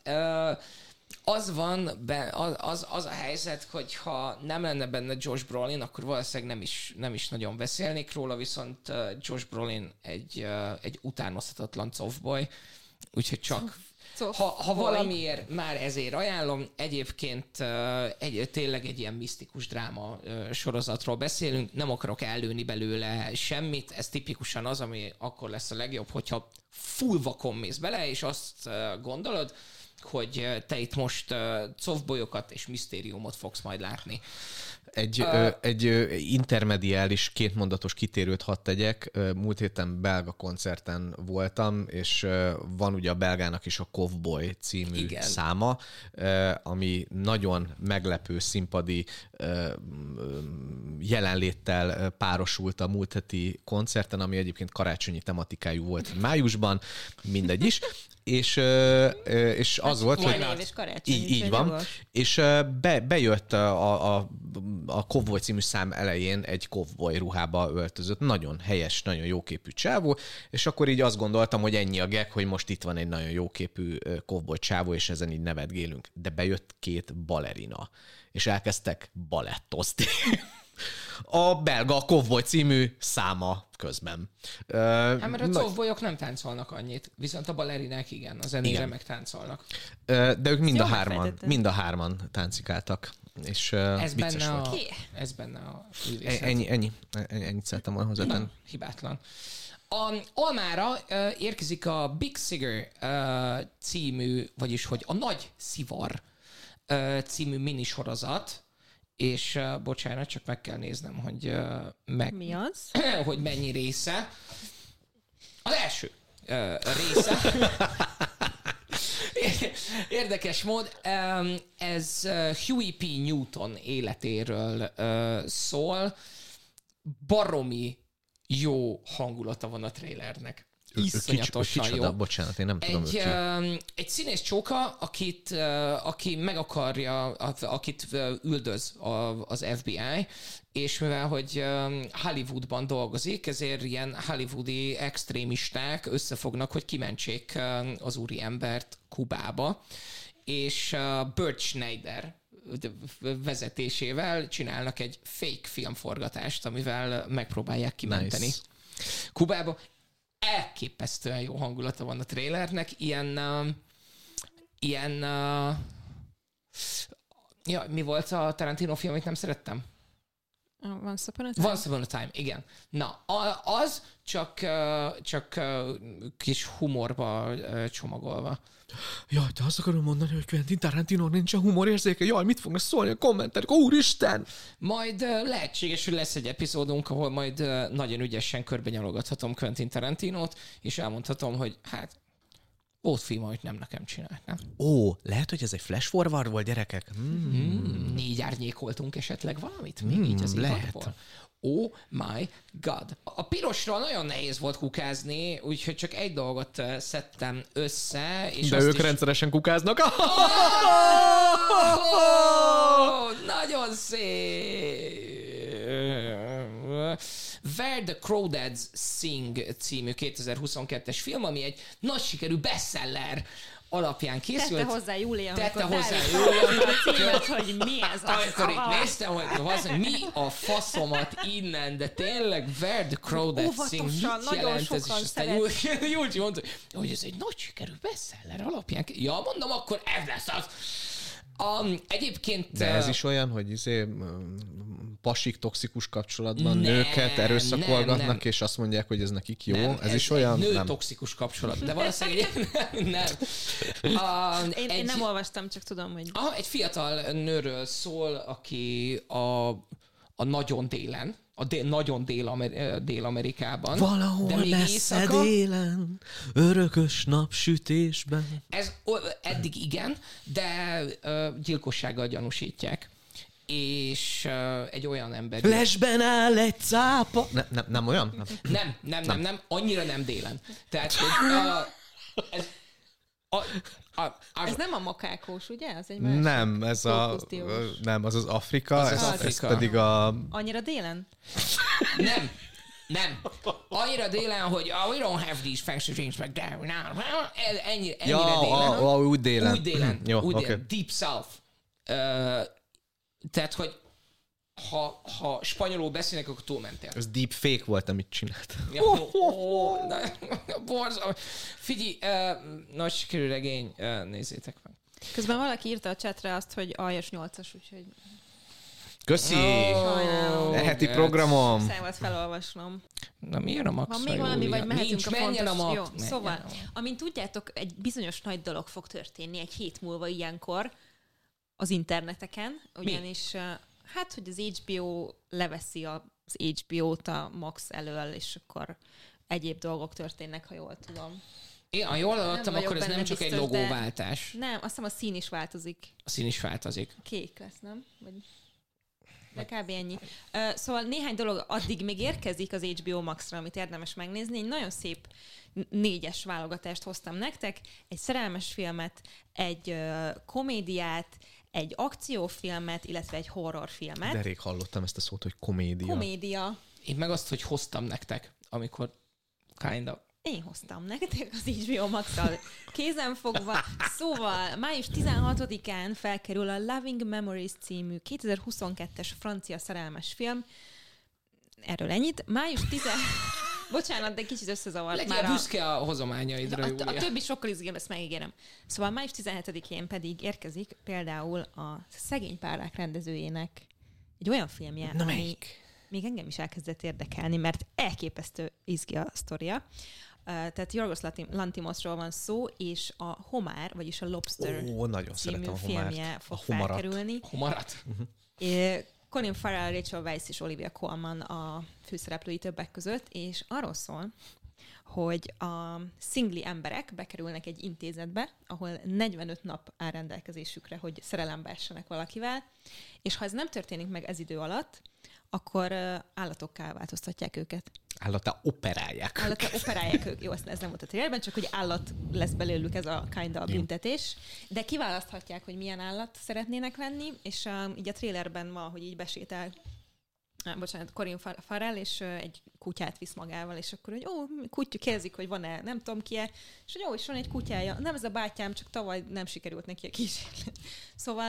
S3: Az van, be, az, az a helyzet, hogy ha nem lenne benne Josh Brolin, akkor valószínűleg nem is, nem is nagyon beszélnék róla, viszont Josh Brolin egy, egy utánozhatatlan cofboy, úgyhogy csak Cof, ha, ha valamiért már ezért ajánlom, egyébként egy, tényleg egy ilyen misztikus dráma sorozatról beszélünk, nem akarok ellőni belőle semmit, ez tipikusan az, ami akkor lesz a legjobb, hogyha full vakon mész bele, és azt gondolod, hogy te itt most uh, cofbolyokat és misztériumot fogsz majd látni.
S1: Egy, uh, ö, egy ö, intermediális kétmondatos kitérőt hadd tegyek. Múlt héten belga koncerten voltam, és ö, van ugye a belgának is a Cowboy című Igen. száma, ö, ami nagyon meglepő színpadi ö, jelenléttel párosult a múlt heti koncerten, ami egyébként karácsonyi tematikájú volt májusban, mindegy is. És, és az volt, hogy így, így van, és be, bejött a, a, a Cowboy című szám elején egy cowboy ruhába öltözött, nagyon helyes, nagyon jóképű csávó, és akkor így azt gondoltam, hogy ennyi a gag, hogy most itt van egy nagyon jóképű cowboy csávó, és ezen így nevetgélünk. De bejött két balerina, és elkezdtek balettozni. A belga Cowboy című száma közben. Uh,
S3: hát mert a cowboyok nem táncolnak annyit, viszont a balerinák igen, a zenére meg táncolnak.
S1: Uh, de ők mind a, hárman, mind a hárman táncikáltak. És uh,
S3: ez, benne a, ez benne a művészet.
S1: Ennyi, ennyi, ennyi, ennyit szerettem volna hozzátenni.
S3: Hibátlan. A Almára uh, érkezik a Big Cigar uh, című, vagyis hogy a Nagy Szivar uh, című minisorozat, és uh, bocsánat, csak meg kell néznem, hogy uh, meg,
S2: mi az?
S3: hogy mennyi része. Az első uh, része. Érdekes mód, um, ez uh, Huey P. Newton életéről uh, szól. Baromi jó hangulata van a trailernek. Iszonyatosan jó.
S1: Bocsánat, én nem tudom
S3: egy, uh, egy színész csóka, akit, uh, aki meg akarja, akit uh, üldöz a, az ef bé i, és mivel, hogy uh, Hollywoodban dolgozik, ezért ilyen hollywoodi extrémisták összefognak, hogy kimentsék uh, az úriembert Kubába, és uh, Burt Schneider vezetésével csinálnak egy fake filmforgatást, amivel megpróbálják kimenteni.
S1: Nice.
S3: Kubába. Elképesztően jó hangulata van a trailernek. Ilyen... Uh, ilyen... Uh, ja, mi volt a Tarantino film, amit nem szerettem?
S2: Once Upon a Time?
S3: Once Upon a Time, igen. Na, az csak, csak kis humorba csomagolva.
S1: Jaj, te azt akarom mondani, hogy Quentin Tarantino nincsen humorérzéke. Jaj, mit fognak szólni a kommenterek? Úristen!
S3: Majd lehetséges, hogy lesz egy epizódunk, ahol majd nagyon ügyesen körbenyalogathatom Quentin Tarantinót, és elmondhatom, hogy hát volt film, amit nem nekem csinált, nem?
S1: Ó, lehet, hogy ez egy flash forward volt, gyerekek? Mm.
S3: Mm, négy árnyékoltunk esetleg valamit? Még
S1: Mm,
S3: így az
S1: lehet.
S3: évadból. Oh my god. A pirosról nagyon nehéz volt kukázni, úgyhogy csak egy dolgot szedtem össze. És
S1: De
S3: azt
S1: ők
S3: is...
S1: rendszeresen kukáznak.
S3: Oh, nagyon szép! Where the Crawdads Sing című kétezer-huszonkettes film, ami egy nagy sikerű bestseller alapján készült.
S2: Tette hozzá Júlia,
S3: Tette
S2: amikor
S3: hozzá
S2: Júlia a címet, hogy mi ez a
S3: Amikor itt
S2: szava.
S3: néztem, hogy az, mi a faszomat innen, de tényleg Where the Crawdads Sing, mit
S2: Óvatosan, nagyon
S3: jelent ez? És
S2: sokan
S3: aztán Júlcsi Júlcsi mondta, hogy ez egy nagy sikerű bestseller alapján. Ja, mondom, akkor ez lesz az. Um, egyébként...
S1: De ez is olyan, hogy izé, pasik toxikus kapcsolatban
S3: Nem,
S1: nőket erőszakolgatnak,
S3: nem, nem.
S1: és azt mondják, hogy ez nekik jó.
S3: Nem,
S1: ez,
S3: ez
S1: is olyan?
S3: Nő
S1: Nem.
S3: toxikus kapcsolat, de valószínűleg nem. nem. Um,
S2: Én,
S3: egy,
S2: én nem olvastam, csak tudom, hogy...
S3: aha, egy fiatal nőről szól, aki a, a nagyon délen, a dél, nagyon dél-Amer- Dél-Amerikában.
S1: Valahol
S3: de még
S1: messze
S3: éjszaka.
S1: délen, örökös napsütésben.
S3: Ez o- eddig igen, de uh, gyilkossággal gyanúsítják. És uh, egy olyan ember...
S1: Lesben áll egy cápa. Ne, nem, nem olyan? Nem.
S3: Nem, nem, nem, nem, annyira nem délen. Tehát, hogy uh, ez... A, a, az,
S2: Ez nem a makákós, ugye? Az egy másik.
S1: Nem, ez a...
S2: Fókuszdiós.
S1: Nem, az az Afrika,
S3: Az az
S1: ez, ez
S3: Afrika.
S1: pedig a...
S2: Annyira délen?
S3: nem, nem. Annyira délen, hogy oh, we don't have these fancy things back there. Ennyire, ennyire
S1: Ja,
S3: délen.
S1: a, a, úgy délen.
S3: Úgy délen.
S1: Jó,
S3: úgy
S1: oké.
S3: délen. Deep South. Uh, tehát, hogy ha, ha spanyolul beszélnek, akkor túlmentél.
S1: Ez deep fake volt, amit csinált.
S3: Ja, oh, oh, na, borzalmas. Figyelj, uh, nagy sikerű regény, uh, nézzétek meg.
S2: Közben valaki írta a chatre azt, hogy aljas nyolcas, úgyhogy
S1: Köszi!
S2: Sajnálom.
S1: Heti
S3: de-
S1: programom.
S2: muszáj volt felolvasnom.
S3: Na miért a Max?
S2: Van még valami, vagy mehetünk
S3: Nincs,
S2: a
S3: menjen
S2: fontos...
S3: a Max.
S2: Jó,
S3: menjen
S2: szóval,
S3: a Max.
S2: amint tudjátok, egy bizonyos nagy dolog fog történni egy hét múlva ilyenkor az interneteken, ugyanis, uh, hát, hogy az há bé o leveszi az há bé ó-t a Max elől, és akkor egyéb dolgok történnek, ha jól tudom.
S3: Én, ha jól hallottam,
S2: vagyok
S3: akkor ez
S2: benne
S3: nem csak egy
S2: biztos, de-
S3: logóváltás.
S2: Nem, azt hiszem a szín is változik.
S3: A szín is változik.
S2: Kék lesz, nem? Vagy... De kb. Ennyi. Uh, szóval néhány dolog addig még érkezik az há bé o Max-ra, amit érdemes megnézni. Egy nagyon szép négyes válogatást hoztam nektek. Egy szerelmes filmet, egy uh, komédiát, egy akciófilmet, illetve egy horrorfilmet.
S1: De rég hallottam ezt a szót, hogy komédia.
S2: Komédia.
S3: Én meg azt, hogy hoztam nektek, amikor kind of.
S2: Én hoztam nektek az há bé o Max-al kézenfogva. Szóval május tizenhatodikán felkerül a Loving Memories című kétezer-huszonkettes francia szerelmes film. Erről ennyit. Május tizenhatodikán... Bocsánat, de kicsit összezavart
S3: Legyen
S2: már a...
S3: büszke a hozományaidra,
S2: A,
S3: Júlia.
S2: a többi sokkal izgalmas, ezt megígérem. Szóval május tizenhetedikén pedig érkezik például a Szegény párák rendezőjének egy olyan filmje,
S1: Na
S2: ami
S1: melyik?
S2: még engem is elkezdett érdekelni, mert elképesztő izgi a sztoria. Uh, tehát Yorgos Lanthimosról van szó, és a Homár, vagyis a Lobster
S1: Ó, nagyon
S2: című
S1: szeretem a
S2: filmje
S1: homárt.
S2: fog
S1: A homarat.
S2: felkerülni.
S3: Homarat?
S2: É, Colin Farrell, Rachel Weisz és Olivia Colman a főszereplői többek között, és arról szól, hogy a szingli emberek bekerülnek egy intézetbe, ahol negyvenöt nap áll rendelkezésükre, hogy szerelembe essenek valakivel, és ha ez nem történik meg ez idő alatt, akkor uh, állatokká változtatják őket.
S1: Állattá operálják.
S2: Állatokká operálják őket. Jó, ezt ez nem volt a trailerben, csak hogy állat lesz belőlük ez a kind of büntetés. De kiválaszthatják, hogy milyen állat szeretnének lenni, és uh, így a trailerben van, hogy így besétál Ah, bocsánat, Colin Farrell, és uh, egy kutyát visz magával, és akkor, hogy ó, kutya, kérdezik, hogy van-e, nem tudom ki-e, és hogy jó, és van egy kutyája. Nem ez a bátyám, csak tavaly nem sikerült neki a kísérlet. Szóval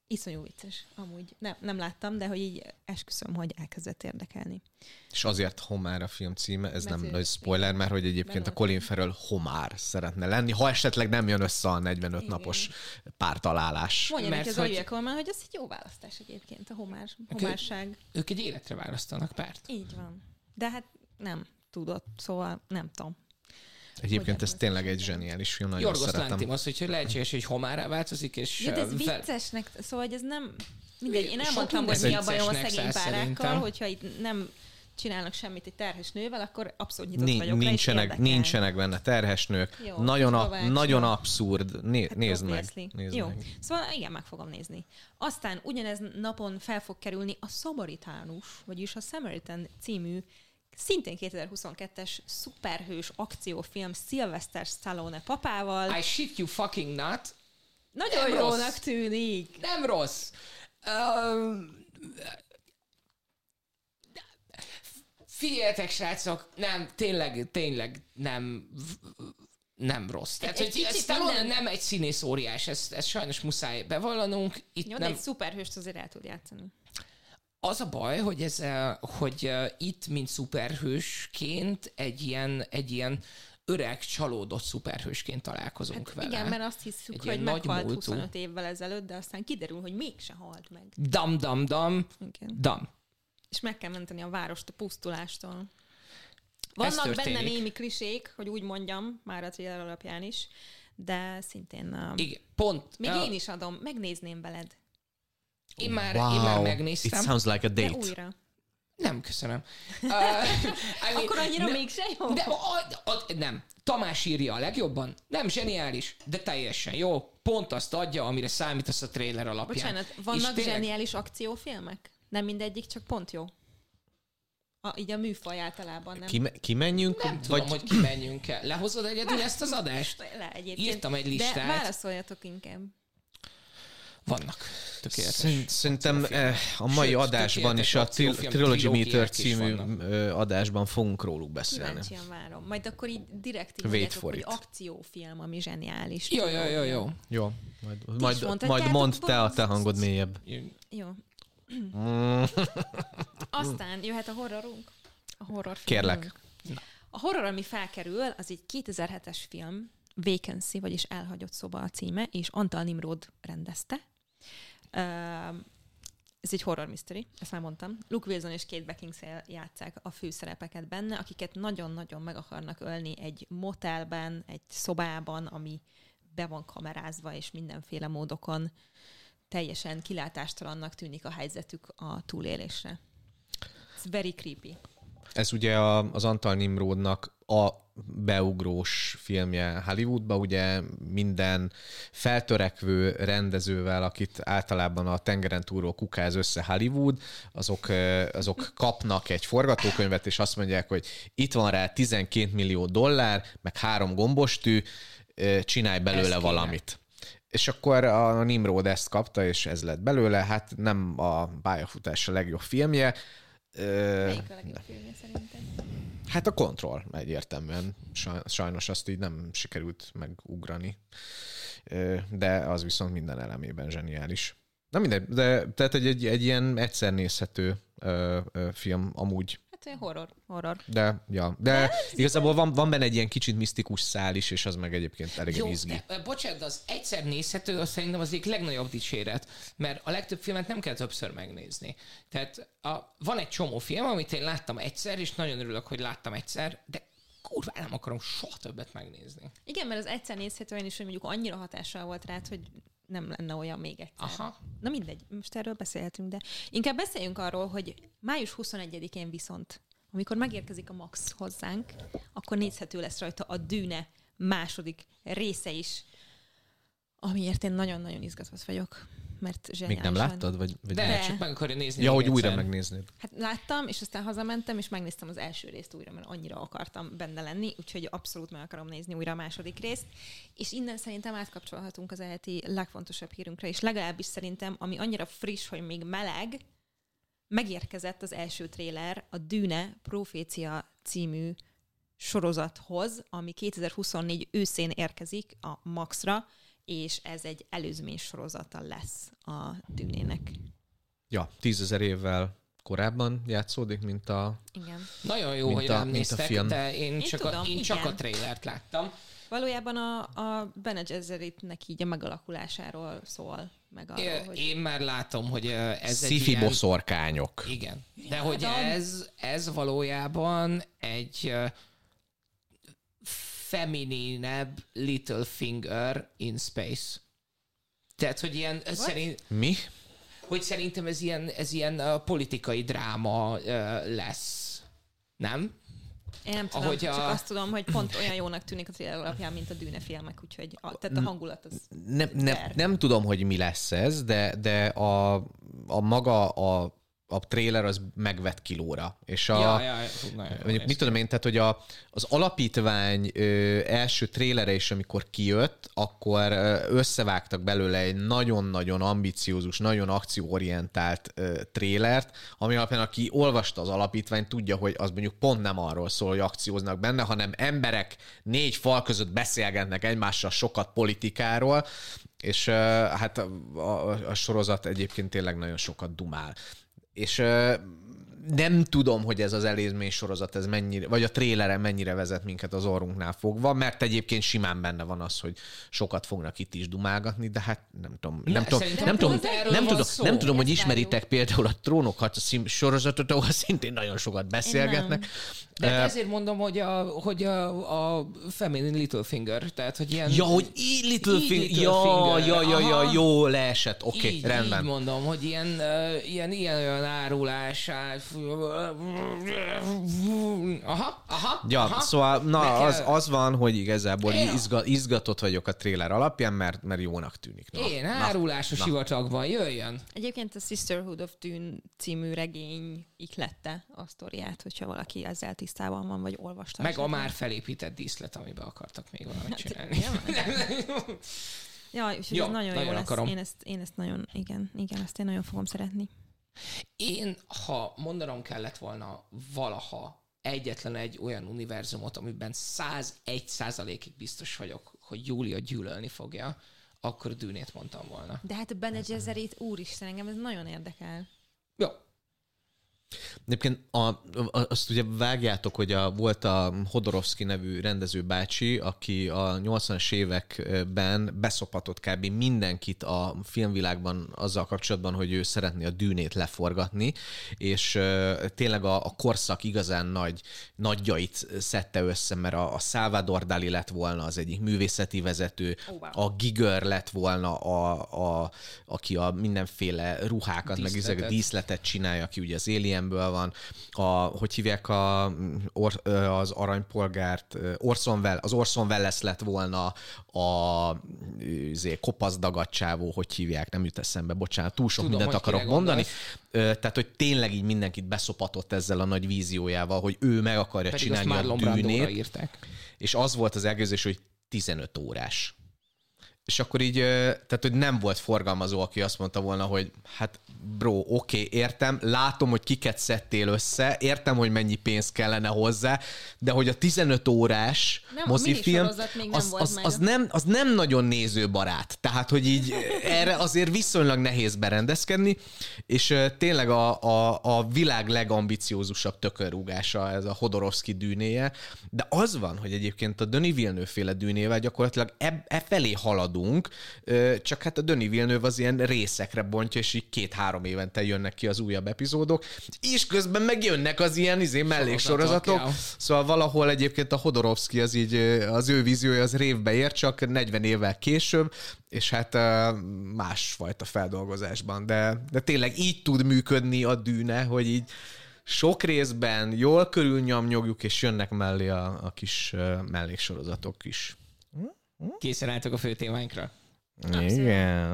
S2: Iszonyú vicces, amúgy. Nem, nem láttam, de hogy így esküszöm, hogy elkezdett érdekelni.
S1: És azért Homár a film címe, ez
S2: Mert
S1: nem
S2: ő-
S1: nagy spoiler, mert hogy egyébként
S2: Benne
S1: a Colin Farrell Homár szeretne lenni, ha esetleg nem jön össze a negyvenöt
S2: Igen.
S1: napos pártalálás.
S2: Mondja
S3: Mert
S2: neki az
S3: hogy-
S2: Olivia Colman, hogy ez egy jó választás egyébként, a homár, homárság.
S3: Ők egy életre választanak párt.
S2: Így van. De hát nem tudott, szóval nem tudom.
S1: Egyébként ez
S2: Hogy
S1: tényleg egy zseniális film, nagyon
S3: Jorgos
S1: szeretem.
S3: Lanthimos, hogy lehetséges, hogy homárá változik, és
S2: Ja, de ez
S3: ö, fel-
S2: viccesnek, szóval hogy ez nem... Mindegy, én
S3: Sok
S2: elmondtam,
S3: minden
S2: hogy mi a bajom a
S3: viccesnek
S2: szegény
S3: száll
S2: párákkal,
S3: szerintem.
S2: hogyha itt nem csinálnak semmit egy terhes nővel, akkor abszolút nyitott
S1: Ni-
S2: vagyok rá, és
S1: nincsenek,
S2: érdekel.
S1: nincsenek benne terhes nők.
S2: Jó,
S1: nagyon, a,
S2: Kovács,
S1: nagyon
S2: jó.
S1: abszurd. Né,
S2: Hát
S1: nézd meg.
S2: obviously.
S1: Nézd
S2: Jó.
S1: meg.
S2: Szóval igen, meg fogom nézni. Aztán ugyanez napon fel fog kerülni a Samaritánus, vagyis a Samaritan című szintén kétezer-huszonkettes szuperhős akciófilm Sylvester Stallone papával.
S3: I shit you fucking not.
S2: Nagyon
S3: nem
S2: jónak
S3: rossz.
S2: tűnik.
S3: Nem rossz. Um, figyeljetek, srácok, nem, tényleg, tényleg nem nem rossz. Tehát,
S2: egy
S3: hogy
S2: kicsit
S3: Stallone
S2: minden-
S3: nem egy színész óriás, ezt, ezt sajnos muszáj bevallanunk. Itt
S2: Jó, de
S3: nem,
S2: egy szuperhőst azért el tud játszani.
S3: az a baj, hogy, ez, eh, hogy eh, itt, mint szuperhősként egy ilyen, egy ilyen öreg, csalódott szuperhősként találkozunk
S2: Hát
S3: vele.
S2: igen, mert azt hiszük,
S3: Egy
S2: hogy
S3: ilyen nagy
S2: meghalt
S3: múltú.
S2: huszonöt évvel ezelőtt, de aztán kiderül, hogy mégse halt meg.
S3: Dam, dam, dam,
S2: Igen.
S3: dam.
S2: És meg kell menteni a várost a pusztulástól.
S3: Ez
S2: Vannak benne
S3: történik.
S2: némi klisék, hogy úgy mondjam, már a trailer alapján is, de szintén um,
S3: Igen, pont.
S2: még
S3: eh,
S2: én is adom, megnézném veled.
S3: Én már,
S1: Wow,
S3: én már
S1: it
S3: megnéztem.
S1: sounds like a
S2: De
S1: date.
S2: újra.
S3: Nem, köszönöm. Uh, I mean,
S2: Akkor annyira
S3: ne-
S2: mégse jó?
S3: De, a, a, nem. Tamás írja a legjobban. Nem zseniális, de teljesen jó. Pont azt adja, amire számítasz a trailer alapján.
S2: Bocsánat,
S3: És
S2: vannak
S3: tényleg-
S2: zseniális akciófilmek? Nem mindegyik, csak pont jó. A, így a műfaj általában nem.
S1: Kime- kimenjünk?
S3: Nem tudom,
S1: vagy
S3: hogy kimenjünk el. Lehozod egyedül ezt az adást?
S2: Le, egyébként.
S3: Írtam egy
S2: De
S3: listát.
S2: válaszoljatok inkább.
S3: Vannak. Tökéletes.
S1: Szerint- Szerintem
S3: akciófilmek.
S1: eh, a mai
S3: Sőt,
S1: adásban is a
S3: tökéletes
S1: Tri-
S3: akciófilm
S1: Trilogy Meter
S3: trilógiák is
S1: című
S3: vannak.
S1: ö, adásban fogunk róluk beszélni.
S2: Kíváncsian várom. Majd akkor így direkt így
S1: Wait
S2: mondjátok,
S1: for
S2: hogy
S1: it.
S2: akciófilm, ami zseniális.
S3: Jó, jó, jó, jó.
S1: Jó, majd,
S2: is
S1: majd,
S2: mondhatjátok,
S1: majd mondd te a te
S2: bonus.
S1: hangod mélyebb.
S2: Jó.
S1: Mm,
S2: Aztán jöhet a horrorunk. A horror
S1: Kérlek.
S2: A horror, ami felkerül, az egy kétezer-hetes film, Vacancy, vagyis Elhagyott szoba a címe, és Antal Nimrod rendezte. Uh, ez egy horror mystery, ezt már mondtam. Luke Wilson és Kate Beckinsale játsszák a főszerepeket benne, akiket nagyon-nagyon meg akarnak ölni egy motelben, egy szobában, ami be van kamerázva, és mindenféle módokon teljesen kilátástalannak tűnik a helyzetük a túlélésre. It's very creepy.
S1: Ez ugye a, az Antal Nimrodnak a beugrós filmje Hollywoodba, ugye minden feltörekvő rendezővel, akit általában a tengeren túlról kukáz össze Hollywood, azok, eh, azok kapnak egy forgatókönyvet, és azt mondják, hogy itt van rá tizenkét millió dollár, meg három gombostű, eh, csinálj belőle
S3: Ezt kéne.
S1: valamit. És akkor a Nimrod ezt kapta, és ez lett belőle. Hát nem a pályafutás a legjobb filmje. Ö,
S2: Melyik a legjobb filmje szerintem?
S1: Hát a Control egyértelműen. Saj- Sajnos azt így nem sikerült megugrani. Ö, De az viszont minden elemében zseniális. Na mindegy, de tehát egy, egy, egy ilyen egyszer nézhető ö, ö, film amúgy.
S2: Hát olyan horror. horror.
S1: De, ja. De igazából van, van benne egy ilyen kicsit misztikus szál is, és az meg egyébként elég
S3: Jó,
S1: izgi.
S3: de, bocsánat, de az egyszer nézhető, az szerintem az egyik legnagyobb dicséret, mert a legtöbb filmet nem kell többször megnézni. Tehát a, van egy csomó film, amit én láttam egyszer, és nagyon örülök, hogy láttam egyszer, de kurva nem akarom soha többet megnézni.
S2: Igen, mert az egyszer nézhető olyan is, hogy mondjuk annyira hatással volt rád, hogy nem lenne olyan még egyszer.
S3: Aha.
S2: Na mindegy, most erről beszélhetünk, de inkább beszéljünk arról, hogy május huszonegyedikén viszont, amikor megérkezik a Max hozzánk, akkor nézhető lesz rajta a Dűne második része is, amiért én nagyon-nagyon izgatott vagyok, mert
S1: Még
S2: zseniálisan.
S1: nem láttad? Vagy, vagy
S3: De,
S2: De.
S3: csak meg akarja nézni.
S1: Ja,
S3: még
S1: hogy újra
S3: egyszer.
S1: megnéznéd.
S2: Hát láttam, és aztán hazamentem, és megnéztem az első részt újra, mert annyira akartam benne lenni, úgyhogy abszolút meg akarom nézni újra a második részt. És innen szerintem átkapcsolhatunk az eheti legfontosabb hírünkre, és legalábbis szerintem, ami annyira friss, hogy még meleg, megérkezett az első tréler a Dűne Profécia című sorozathoz, ami kétezer-huszonnégy őszén érkezik a Maxra, és ez egy előzmény sorozata lesz a Dűnének.
S1: Ja, tízezer évvel korábban játszódik, mint a...
S2: Igen.
S3: Nagyon jó,
S1: mint
S3: hogy
S1: a,
S3: rám néztek, de én,
S2: én
S3: csak,
S2: tudom,
S3: a, én csak
S2: igen.
S3: a trailert láttam.
S2: Valójában a, a Bene Gesseritnek így a megalakulásáról szól, meg arról,
S3: É,
S2: hogy...
S3: Én már látom, hogy ez
S1: Sci-fi
S3: egy ilyen...
S1: boszorkányok.
S3: Igen. De hogy
S2: Hát a-
S3: ez, ez valójában egy uh, femininebb Littlefinger in space. Tehát, hogy ilyen szerint...
S1: Mi?
S3: Hogy szerintem ez ilyen, ez ilyen uh, politikai dráma uh, lesz. Nem?
S2: Én nem tudom,
S3: Ahogy
S2: csak
S3: a-
S2: azt tudom, hogy pont olyan jónak tűnik a trailer alapján, mint a Dűne filmek, úgyhogy a, tehát a hangulat az...
S1: Nem, nem,
S2: Fair.
S1: nem tudom, hogy mi lesz ez, de, de a, a maga a, a trailer az megvet kilóra. És a,
S3: Ja, ja, nagyon jó
S1: mondjuk,
S3: ez.
S1: mit tudom én, tehát, hogy a, az alapítvány ö, első trélere is, amikor kijött, akkor ö, összevágtak belőle egy nagyon-nagyon ambiciózus, nagyon akcióorientált ö, trélert, ami alapján aki olvasta az alapítványt, tudja, hogy az mondjuk pont nem arról szól, hogy akcióznak benne, hanem emberek négy fal között beszélgetnek egymással sokat politikáról, és ö, hát a, a, a sorozat egyébként tényleg nagyon sokat dumál. És ö, nem tudom, hogy ez az előzmény sorozat, ez mennyire, vagy a trélere mennyire vezet minket az orrunknál fogva, mert egyébként simán benne van az, hogy sokat fognak itt is dumálgatni, de hát nem tudom, nem
S3: Ne,
S1: tudom,
S3: szerintem
S1: nem tudom,
S3: pont erről
S1: nem
S3: van
S1: tudom,
S3: szó.
S1: nem tudom, hogy
S2: Ezt
S1: ismeritek például a Trónokharca cím- sorozatot, ahol szintén nagyon sokat beszélgetnek.
S3: De
S1: Ö,
S3: ezért mondom, hogy a, hogy a, a feminine Littlefinger, tehát hogy ilyen...
S1: Ja, hogy így Littlefinger,
S3: Így
S1: ja,
S3: Littlefinger,
S1: ja, ja, ja,
S3: aha.
S1: jó, leesett, oké, okay,
S3: így,
S1: rendben.
S3: így mondom, hogy ilyen, uh, ilyen, ilyen olyan árulás. Aha, aha,
S1: Ja,
S3: aha.
S1: szóval na,
S3: Meg
S1: az,
S3: kell-
S1: az van, hogy igazából
S3: Ja.
S1: izga, izgatott vagyok a tréler alapján, mert, mert jónak tűnik. Na,
S3: Én
S1: na.
S3: árulás a
S1: na.
S3: sivatagban, jöjjön.
S2: Egyébként a Sisterhood of Dune című regény iklette a sztoriát, hogyha valaki ezzel tisztában van, vagy olvasta.
S3: Meg a
S2: esetleg.
S3: már felépített díszlet, amiben akartak még valamit csinálni.
S2: Ja, ja úgyhogy
S3: Jó,
S2: ez nagyon,
S3: nagyon
S2: jó lesz.
S3: akarom.
S2: Én ezt, én ezt nagyon, igen, igen, ezt én nagyon fogom szeretni.
S3: Én, ha mondanom kellett volna valaha egyetlen egy olyan univerzumot, amiben százegy százalékig biztos vagyok, hogy Júlia gyűlölni fogja, akkor Dűnét mondtam volna.
S2: De hát a Bene Gesserit, úristen, engem ez nagyon érdekel.
S3: Jó.
S1: Egyébként a, a, azt ugye vágjátok, hogy a, volt a Hodorowski nevű rendező bácsi, aki a nyolcvanas években beszopatott kb. Mindenkit a filmvilágban azzal kapcsolatban, hogy ő szeretné a Dűnét leforgatni, és uh, tényleg a, a korszak igazán nagy nagyjait szedte össze, mert a, a Salvador Dali lett volna az egyik művészeti vezető,
S2: Oh, wow.
S1: a Giger lett volna, a, a, aki a mindenféle ruhákat, meg
S3: Díszletet.
S1: izeg- díszletet csinálja, aki ugye az Alienből van, a, hogy hívják a, or, az aranypolgárt, Orson Welles, az Orson Welles lett volna a izé, kopaszdagat csávó, hogy hívják, nem jut eszembe, bocsánat, túl sok
S3: Tudom,
S1: mindent
S3: hogy
S1: akarok
S3: kire
S1: mondani.
S3: gondolsz.
S1: Tehát, hogy tényleg így mindenkit beszopatott ezzel a nagy víziójával, hogy ő meg akarja
S3: Pedig azt
S1: csinálni a
S3: Marlon Brandóra
S1: Dűnét,
S3: írták.
S1: és az volt az elgőzés, hogy tizenöt órás. És akkor így, tehát, hogy nem volt forgalmazó, aki azt mondta volna, hogy hát bro, oké, okay, értem, látom, hogy kiket szedtél össze, értem, hogy mennyi pénz kellene hozzá, de hogy a tizenöt órás
S2: Nem, a
S1: mozifilm,
S2: minisorozat még nem
S1: az,
S2: volt
S1: az,
S2: meg.
S1: az, nem, az nem nagyon nézőbarát. Tehát, hogy így erre azért viszonylag nehéz berendezkedni, és tényleg a, a, a világ legambiciózusabb tökörrúgása ez a Hodorowski Dűnéje, de az van, hogy egyébként a Denis Villeneuve féle Dűnével gyakorlatilag e, e felé haladunk, csak hát a Denis Villeneuve az ilyen részekre bontja, és így két-három évente jönnek ki az újabb epizódok, és közben megjönnek az ilyen izé melléksorozatok.
S3: Ja.
S1: Szóval valahol egyébként a Hodorowski az így, az ő víziója az révbe ér, csak negyven évvel később, és hát másfajta feldolgozásban. De, de tényleg így tud működni a Dűne, hogy így sok részben jól körülnyomnyogjuk, és jönnek mellé a, a kis melléksorozatok is.
S3: Készen álltok a fő témáinkra?
S1: Igen.